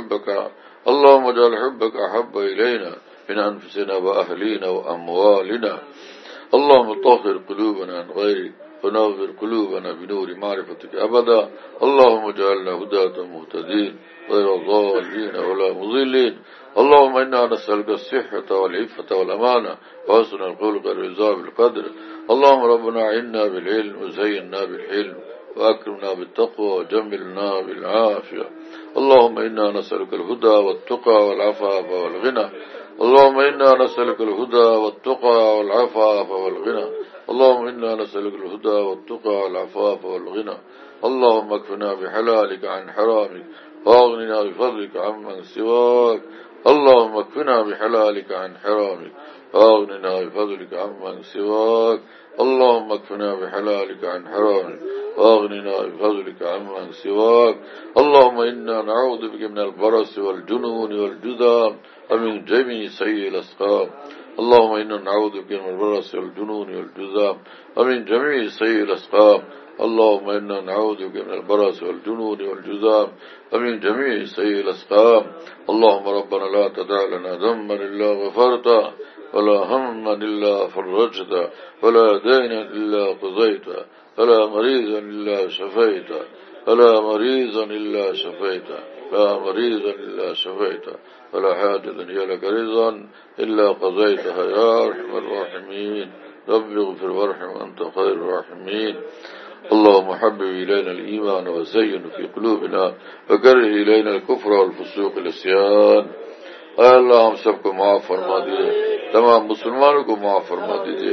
اجعل حبك أحب إلينا من أنفسنا وأهلينا وأموالنا. اللهم طهر قلوبنا عن غيرك ونغفر قلوبنا بنور معرفتك أبدا. اللهم اجعلنا هداة مهتدين غير ضالين ولا مضلين. اللهم إنا نسألك الصحة والعفة والأمانة وحسن الخلق والرضا بالقدر. اللهم ربنا أعنا بالعلم وزينا بالحلم وأكرمنا بالتقوى وجملنا بالعافية. اللهم إنا نسألك الهدى والتقى والعفاف والغنى. اللهم إنا نسألك الهدى والتقى والعفاف والغنى. اللهم إنا نسألك الهدى والتقى والعفاف والغنى. اللهم اكفنا بحلالك عن حرامك واغننا بفضلك عمن سواك. اللهم اكفنا بحلالك عن حرامك واغننا بفضلك عمن سواك. اللهم اكفنا بحلالك عن حرامك واغننا بفضلك عمن سواك. اللهم إنا نعوذ بك من البرص والجنون والجذام ومن جميع سيء الأسقام. اللهم إنا نعوذ بك من البرص والجنون والجذام ومن جميع سيء الأسقام. اللهم إنا نعوذ بك من البرص والجنون والجذام ومن جميع سيء الأسقام. اللهم ربنا لا تدع لنا ذنبا إلا غفرته ولا هما إلا فرجته ولا دينا إلا قضيته ولا مريضا إلا شفيته ولا مريضا إلا شفيته ولا مريضا إلا شفيته ولا حاجة هي لك رضا إلا قضيتها يا أرحم الراحمين. رب اغفر وارحم وأنت خير الراحمين. اللهم حبب إلينا الإيمان وزينه في قلوبنا وكره إلينا الكفر والفسوق والعصيان. اے اللہ ہم سب کو معاف فرما دیجیے، تمام مسلمانوں کو معاف فرما دیجیے،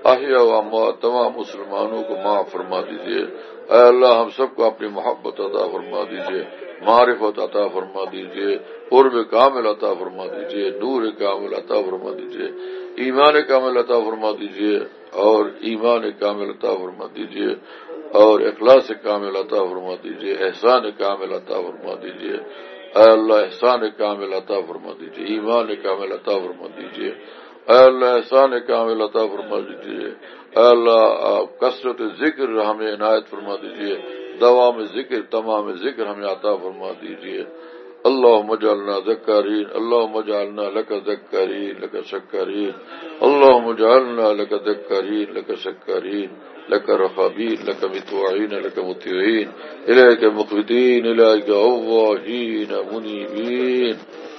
احیا و اموات تمام مسلمانوں کو معاف فرما دیجیے۔ اے اللہ ہم سب کو اپنی محبت عطا فرما دیجیے، معرفت عطا فرما دیجیے، قرب کامل عطا فرما دیجیے، نور کامل عطا فرما دیجیے، ایمان کامل عطا فرما دیجیے اور ایمان کامل عطا فرما دیجیے اور اخلاص کامل عطا فرما دیجیے، احسان کامل عطا فرما دیجیے۔ اے اللہ احسان کامل عطا فرما دیجیے، ایمان کامل عطا فرما دیجیے۔ اے اللہ احسان کامل عطا فرما دیجیے۔ اے اللہ کثرت ذکر ہمیں عنایت فرما دیجیے، دوام ذکر تمام ذکر ہمیں عطا فرما دیجیے۔ اللهم اجعلنا ذکارین، اللهم اجعلنا لك ذکارین لك شکارین، اللهم اجعلنا لك ذکارین لك شکارین لك رخابین لك مطوعین لك مطیعین، الیک مخبتین الیک اواہین منیبین۔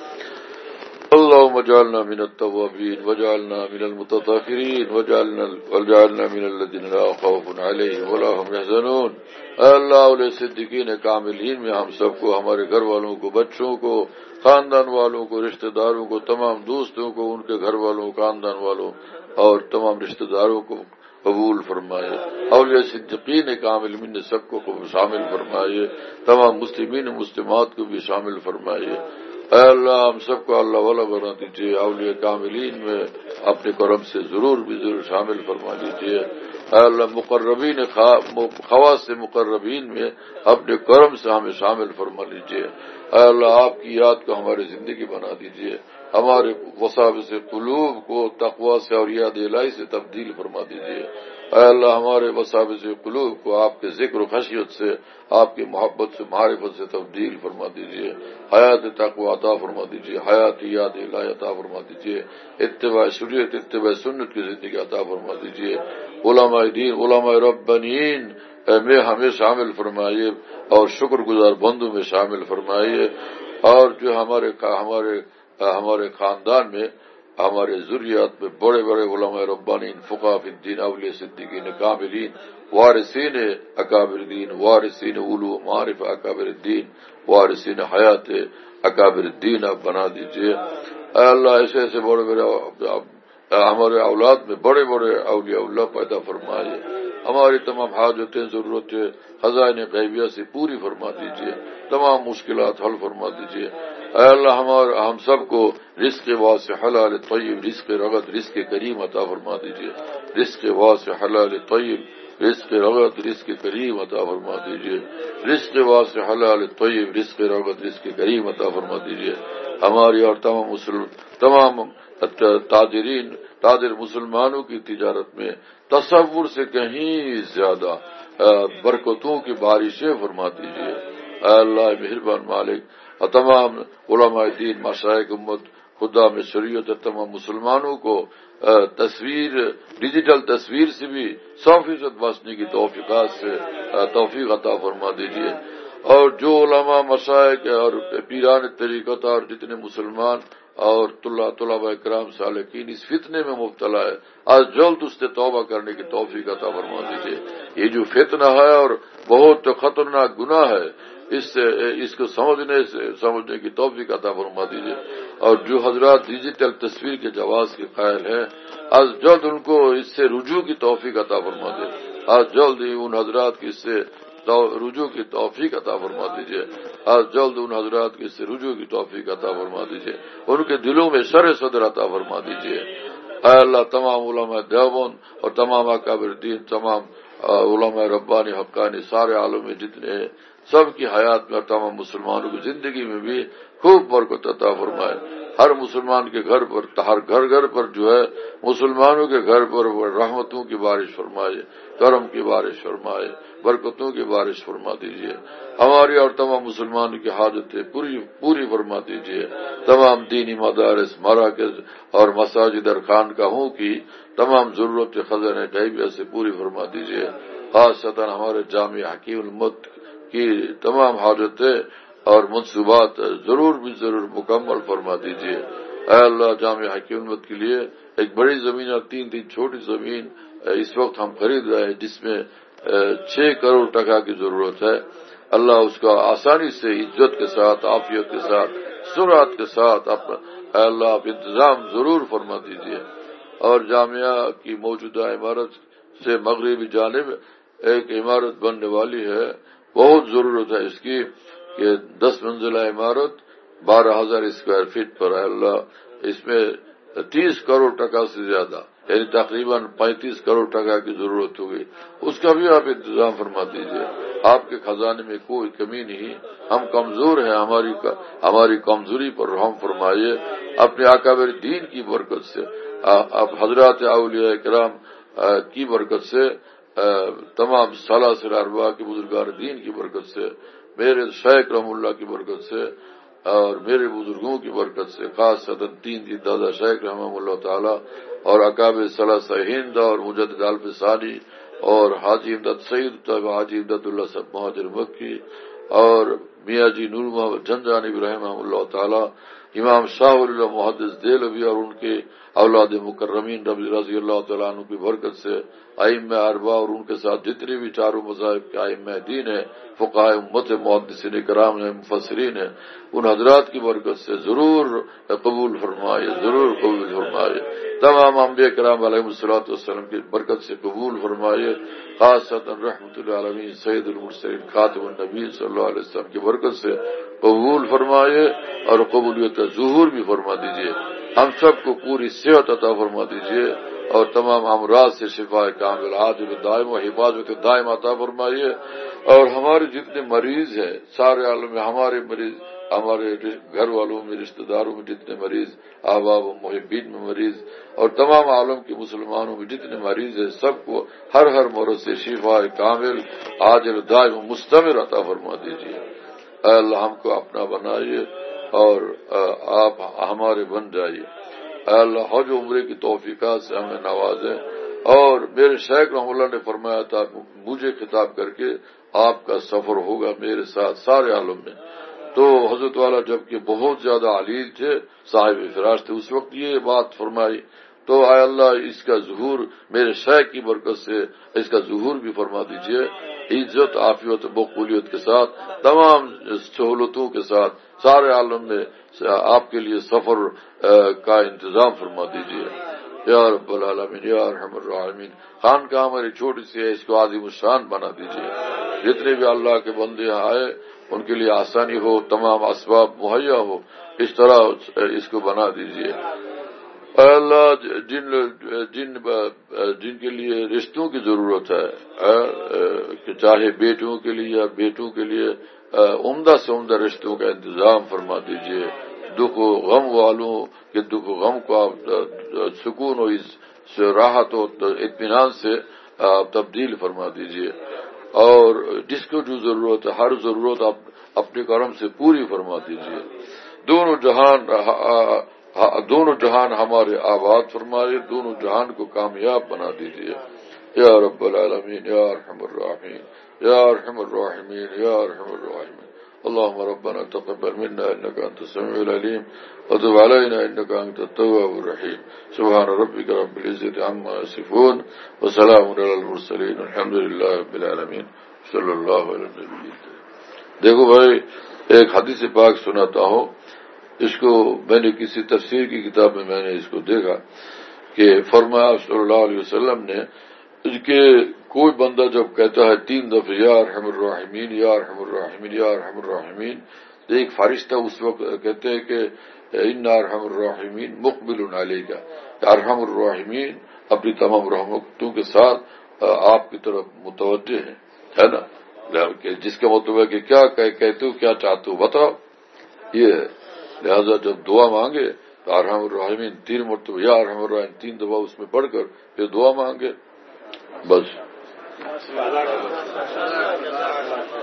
اللهم اجعلنا من التوابین واجعلنا من المتطہرین واجعلنا من الذین لا خوف علیہم ولا هم يحزنون۔ اے اللہ اولیاء صدیقین کاملین میں ہم سب کو، ہمارے گھر والوں کو، بچوں کو، خاندان والوں کو، رشتہ داروں کو، تمام دوستوں کو، ان کے گھر والوں، خاندان والوں اور تمام رشتہ داروں کو قبول فرمائے۔ اولیاء صدیقین کاملین نے سب کو شامل فرمائے، تمام مسلمین مسلمات کو بھی شامل فرمائے۔ اے اللہ ہم سب کو اللہ والا بنا دیجیے، اولیاء کاملین میں اپنے کرم سے ضرور شامل فرما دیجیے۔ اے اللہ مقربین خواص سے مقربین میں اپنے کرم سے ہمیں شامل فرما لیجیے۔ اے اللہ آپ کی یاد کو ہماری زندگی بنا دیجیے، ہمارے وساوس قلوب کو تقوی سے اور یاد الہی سے تبدیل فرما دیجیے۔ اے اللہ ہمارے وساوس قلوب کو آپ کے ذکر و خشیت سے، آپ کی محبت سے، معرفت سے تبدیل فرما دیجیے۔ حیات تقوی عطا فرما دیجیے، حیات یاد الہی عطا فرما دیجیے، اتباع شریعت، اتباع سنت کی زندگی عطا فرما دیجیے۔ علماء دین، علماء ربانیین میں ہمیں شامل فرمائیے اور شکر گزار بندوں میں شامل فرمائیے، اور جو ہمارے خاندان میں، ہمارے ذریات میں بڑے بڑے علماء ربانیین، فقہاء فی الدین، اولیاء صدیقین کاملین، وارثین اکابر الدین، وارثین علوم معارف اکابر الدین، وارثین حیات اکابر الدین آپ بنا دیجیے۔ اے اللہ ایسے ایسے بڑے بڑے ہمارے اولاد میں بڑے بڑے اولیاء اللہ پیدا فرمائیے، ہماری تمام حاجتیں، ضرورتیں خزائن غیبیہ سے پوری فرما دیجیے، تمام مشکلات حل فرما دیجیے۔ اے اللہ ہم سب کو رزق واسع حلال طیب، رزق رغد، رزق کریم عطا فرما دیجیے۔ رزق واسع حلال طیب، رزق رغد، رزق کریم عطا فرما دیجیے۔ رزق واسع حلال طیب، رزق رغد، رزق کریم عطا فرما دیجیے۔ ہماری اور تمام تاجر مسلمانوں کی تجارت میں تصور سے کہیں زیادہ برکتوں کی بارشیں فرما دیجیے۔ اے اللہ مہربان مالک، اور تمام علماء دین، مشائخ امت، خدا میں شریعت، تمام مسلمانوں کو ڈیجیٹل تصویر سے بھی 100% بچنے کی توفیق عطا فرما دیجیے۔ اور جو علماء، مشائخ اور پیران طریقت اور جتنے مسلمان اور طلباء کرام سالکین اس فتنے میں مبتلا ہے، آج جلد اس سے توبہ کرنے کی توفیق عطا فرما دیجیے۔ یہ جو فتنہ ہے اور بہت خطرناک گناہ ہے، اس کو سمجھنے کی توفیق عطا فرما دیجیے۔ اور جو حضرات ڈیجیٹل تصویر کے جواز کے قائل ہیں، آج جلد ان کو اس سے رجوع کی توفیق عطا فرما دے، آج جلد ہی ان حضرات کی اس سے رجوع کی توفیق عطا فرما دیجیے، آج جلد ان حضرات کی اس سے رجوع کی توفیق عطا فرما دیجیے، ان کے دلوں میں شرح صدر عطا فرما دیجیے۔ اے اللہ تمام علماء دیوبند اور تمام اکابر دین، تمام علماء ربانی حقانی سارے عالم میں جتنے ہیں، سب کی حیات میں اور تمام مسلمانوں کی زندگی میں بھی خوب برکت عطا فرمائے۔ ہر مسلمان کے گھر پر، ہر گھر پر جو ہے مسلمانوں کے گھر پر رحمتوں کی بارش فرمائے، کرم کی بارش فرمائے، برکتوں کی بارش فرما دیجیے۔ ہماری اور تمام مسلمانوں کی حاجتیں پوری فرما دیجیے۔ تمام دینی مدارس، مراکز اور مساجد اور خانقاہوں کی تمام ضرورت خزانہ غیبیہ سے پوری فرما دیجیے۔ خاصتاً ہمارے جامع حکیم المت کی تمام حاجتیں اور منصوبات ضرور مکمل فرما دیجیے۔ اے اللہ جامع حکیم المت کے لیے ایک بڑی زمین اور 3 چھوٹی زمین اس وقت ہم خرید رہے ہیں، جس میں 6 کروڑ ٹکا کی ضرورت ہے۔ اللہ اس کا آسانی سے، عزت کے ساتھ، عافیت کے ساتھ، سرعت کے ساتھ اے اللہ آپ انتظام ضرور فرما دیجیے۔ اور جامعہ کی موجودہ عمارت سے مغربی جانب ایک عمارت بننے والی ہے. بہت ضرورت ہے اس کی کہ 10 منزلہ عمارت 12,000 اسکوائر فٹ پر ہے. اللہ اس میں 30 کروڑ ٹکا سے زیادہ یعنی تقریباً 35 کروڑ ٹکا کی ضرورت ہوگی. اس کا بھی آپ انتظام فرما دیجیے. آپ کے خزانے میں کوئی کمی نہیں. ہم کمزور ہیں, ہماری کمزوری پر رحم فرمائیے. اپنے اکابر دین کی برکت سے, اب حضرات اولیاء کرام کی برکت سے, تمام سلاسل اربعہ کے بزرگان دین کی برکت سے, میرے شیخ رحم اللہ کی برکت سے اور میرے بزرگوں کی برکت سے, خاص تین دادا شیخ رحمہ اللہ تعالی اور اکابر ثلاثہ ہند اور مجدد الف ثانی اور حاجی امداد سعید طیب حاجی امداد اللہ صاحب مہاجر مکی اور میاں جی نور محمد جنجانی رحمہ اللہ تعالی, امام شاہ اللہ محدث دہلوی اور ان کے اولاد مکرمین رضی اللہ تعالیٰ عنہ کی برکت سے, ائمہ اربعہ اور ان کے ساتھ جتنے بھی چاروں مذاہب کے ائمہ دین ہیں, فقہاء امت, محدثین کرام ہیں, مفسرین ہیں, ان حضرات کی برکت سے ضرور قبول فرمائے, ضرور قبول فرمائے. تمام انبیاء کرام علیہ الصلوۃ والسلام کی برکت سے قبول فرمائے. خاصۃ رحمۃ العالمین سید المرسلین خاتم النبی صلی اللہ علیہ وسلم کی برکت سے قبول فرمائے اور قبولیت ظہور بھی فرما دیجیے. ہم سب کو پوری صحت عطا فرما دیجیے اور تمام امراض سے شفا کامل عاجل دائم و حفاظت دائم عطا فرمائیے. اور ہمارے جتنے مریض ہیں سارے عالم میں, ہمارے مریض, ہمارے گھر والوں میں, رشتہ داروں میں جتنے مریض, احباب و محبین میں مریض اور تمام عالم کے مسلمانوں میں جتنے مریض ہیں, سب کو ہر مرض سے شفا کامل عاجل دائم و مستمر عطا فرما دیجیے. اے اللہ ہم کو اپنا بنائیے اور آپ ہمارے بن جائیے. اے اللہ حج و عمرے کی توفیقات سے ہمیں نوازیں. اور میرے شیخ رحمہ اللہ نے فرمایا تھا مجھے خطاب کر کے, آپ کا سفر ہوگا میرے ساتھ سارے عالم میں. تو حضرت والا جبکہ بہت زیادہ علیل تھے, صاحب فراش تھے, اس وقت یہ بات فرمائی. تو اے اللہ اس کا ظہور میرے شیخ کی برکت سے اس کا ظہور بھی فرما دیجیے. عزت عافیت مقبولیت کے ساتھ تمام سہولتوں کے ساتھ سارے عالم میں آپ کے لیے سفر کا انتظام فرما دیجیے. یا رب العالمین یا ارحم الراحمین. خانقاہ ہماری چھوٹی سی ہے, اس کو عظیم الشان بنا دیجیے. جتنے بھی اللہ کے بندے آئے ان کے لیے آسانی ہو, تمام اسباب مہیا ہو, اس طرح اس کو بنا دیجیے. اے اللہ جن کے لیے رشتوں کی ضرورت ہے, کہ چاہے بیٹوں کے لیے یا بیٹوں کے لیے, عمدہ سے عمدہ رشتوں کا انتظام فرما دیجیے. دکھ و غم والوں کے دکھ و غم کو آپ سکون و راحت و اطمینان سے تبدیل فرما دیجیے. اور جس کو جو ضرورت ہے ہر ضرورت آپ اپنے کرم سے پوری فرما دیجیے. دونوں جہان ہمارے آباد فرمائے, دونوں جہان کو کامیاب بنا دیجیے. یا رب العالمین یا ارحم الراحمین یا ارحم الراحمین یا ارحم الراحمین. اللهم ربنا تقبل منا انك انت السميع العليم وتب علينا انك انت التواب الرحيم. سبحان ربك رب العزة عما يصفون وسلام على المرسلين الحمد لله رب العالمين صلی اللہ علیہ وسلم. دیکھو بھائی, ایک حدیث پاک سناتا ہوں. اس کو میں نے کسی تفسیر کی کتاب میں نے اس کو دیکھا کہ فرمایا صلی اللہ علیہ وسلم نے کہ کوئی بندہ جب کہتا ہے 3 دفعہ یا ارحم الراحمین یا ارحم الراحمین یا ارحم الراحمین, تو ایک فرشتہ اس وقت کہتے ہیں کہ ان ارحم الراحمین مقبل علیک, ارحم الراحمین اپنی تمام رحمتوں کے ساتھ آپ کی طرف متوجہ ہیں, ہے نا. جس کا مطلب ہے کہ کیا کہتے ہو, کیا چاہتے ہو بتاؤ. یہ لہذا جب دعا مانگے تو ارحم الراحمین 3 مرتبہ یا ارحم الراحمین 3 دفعہ اس میں پڑھ کر پھر دعا مانگے. بس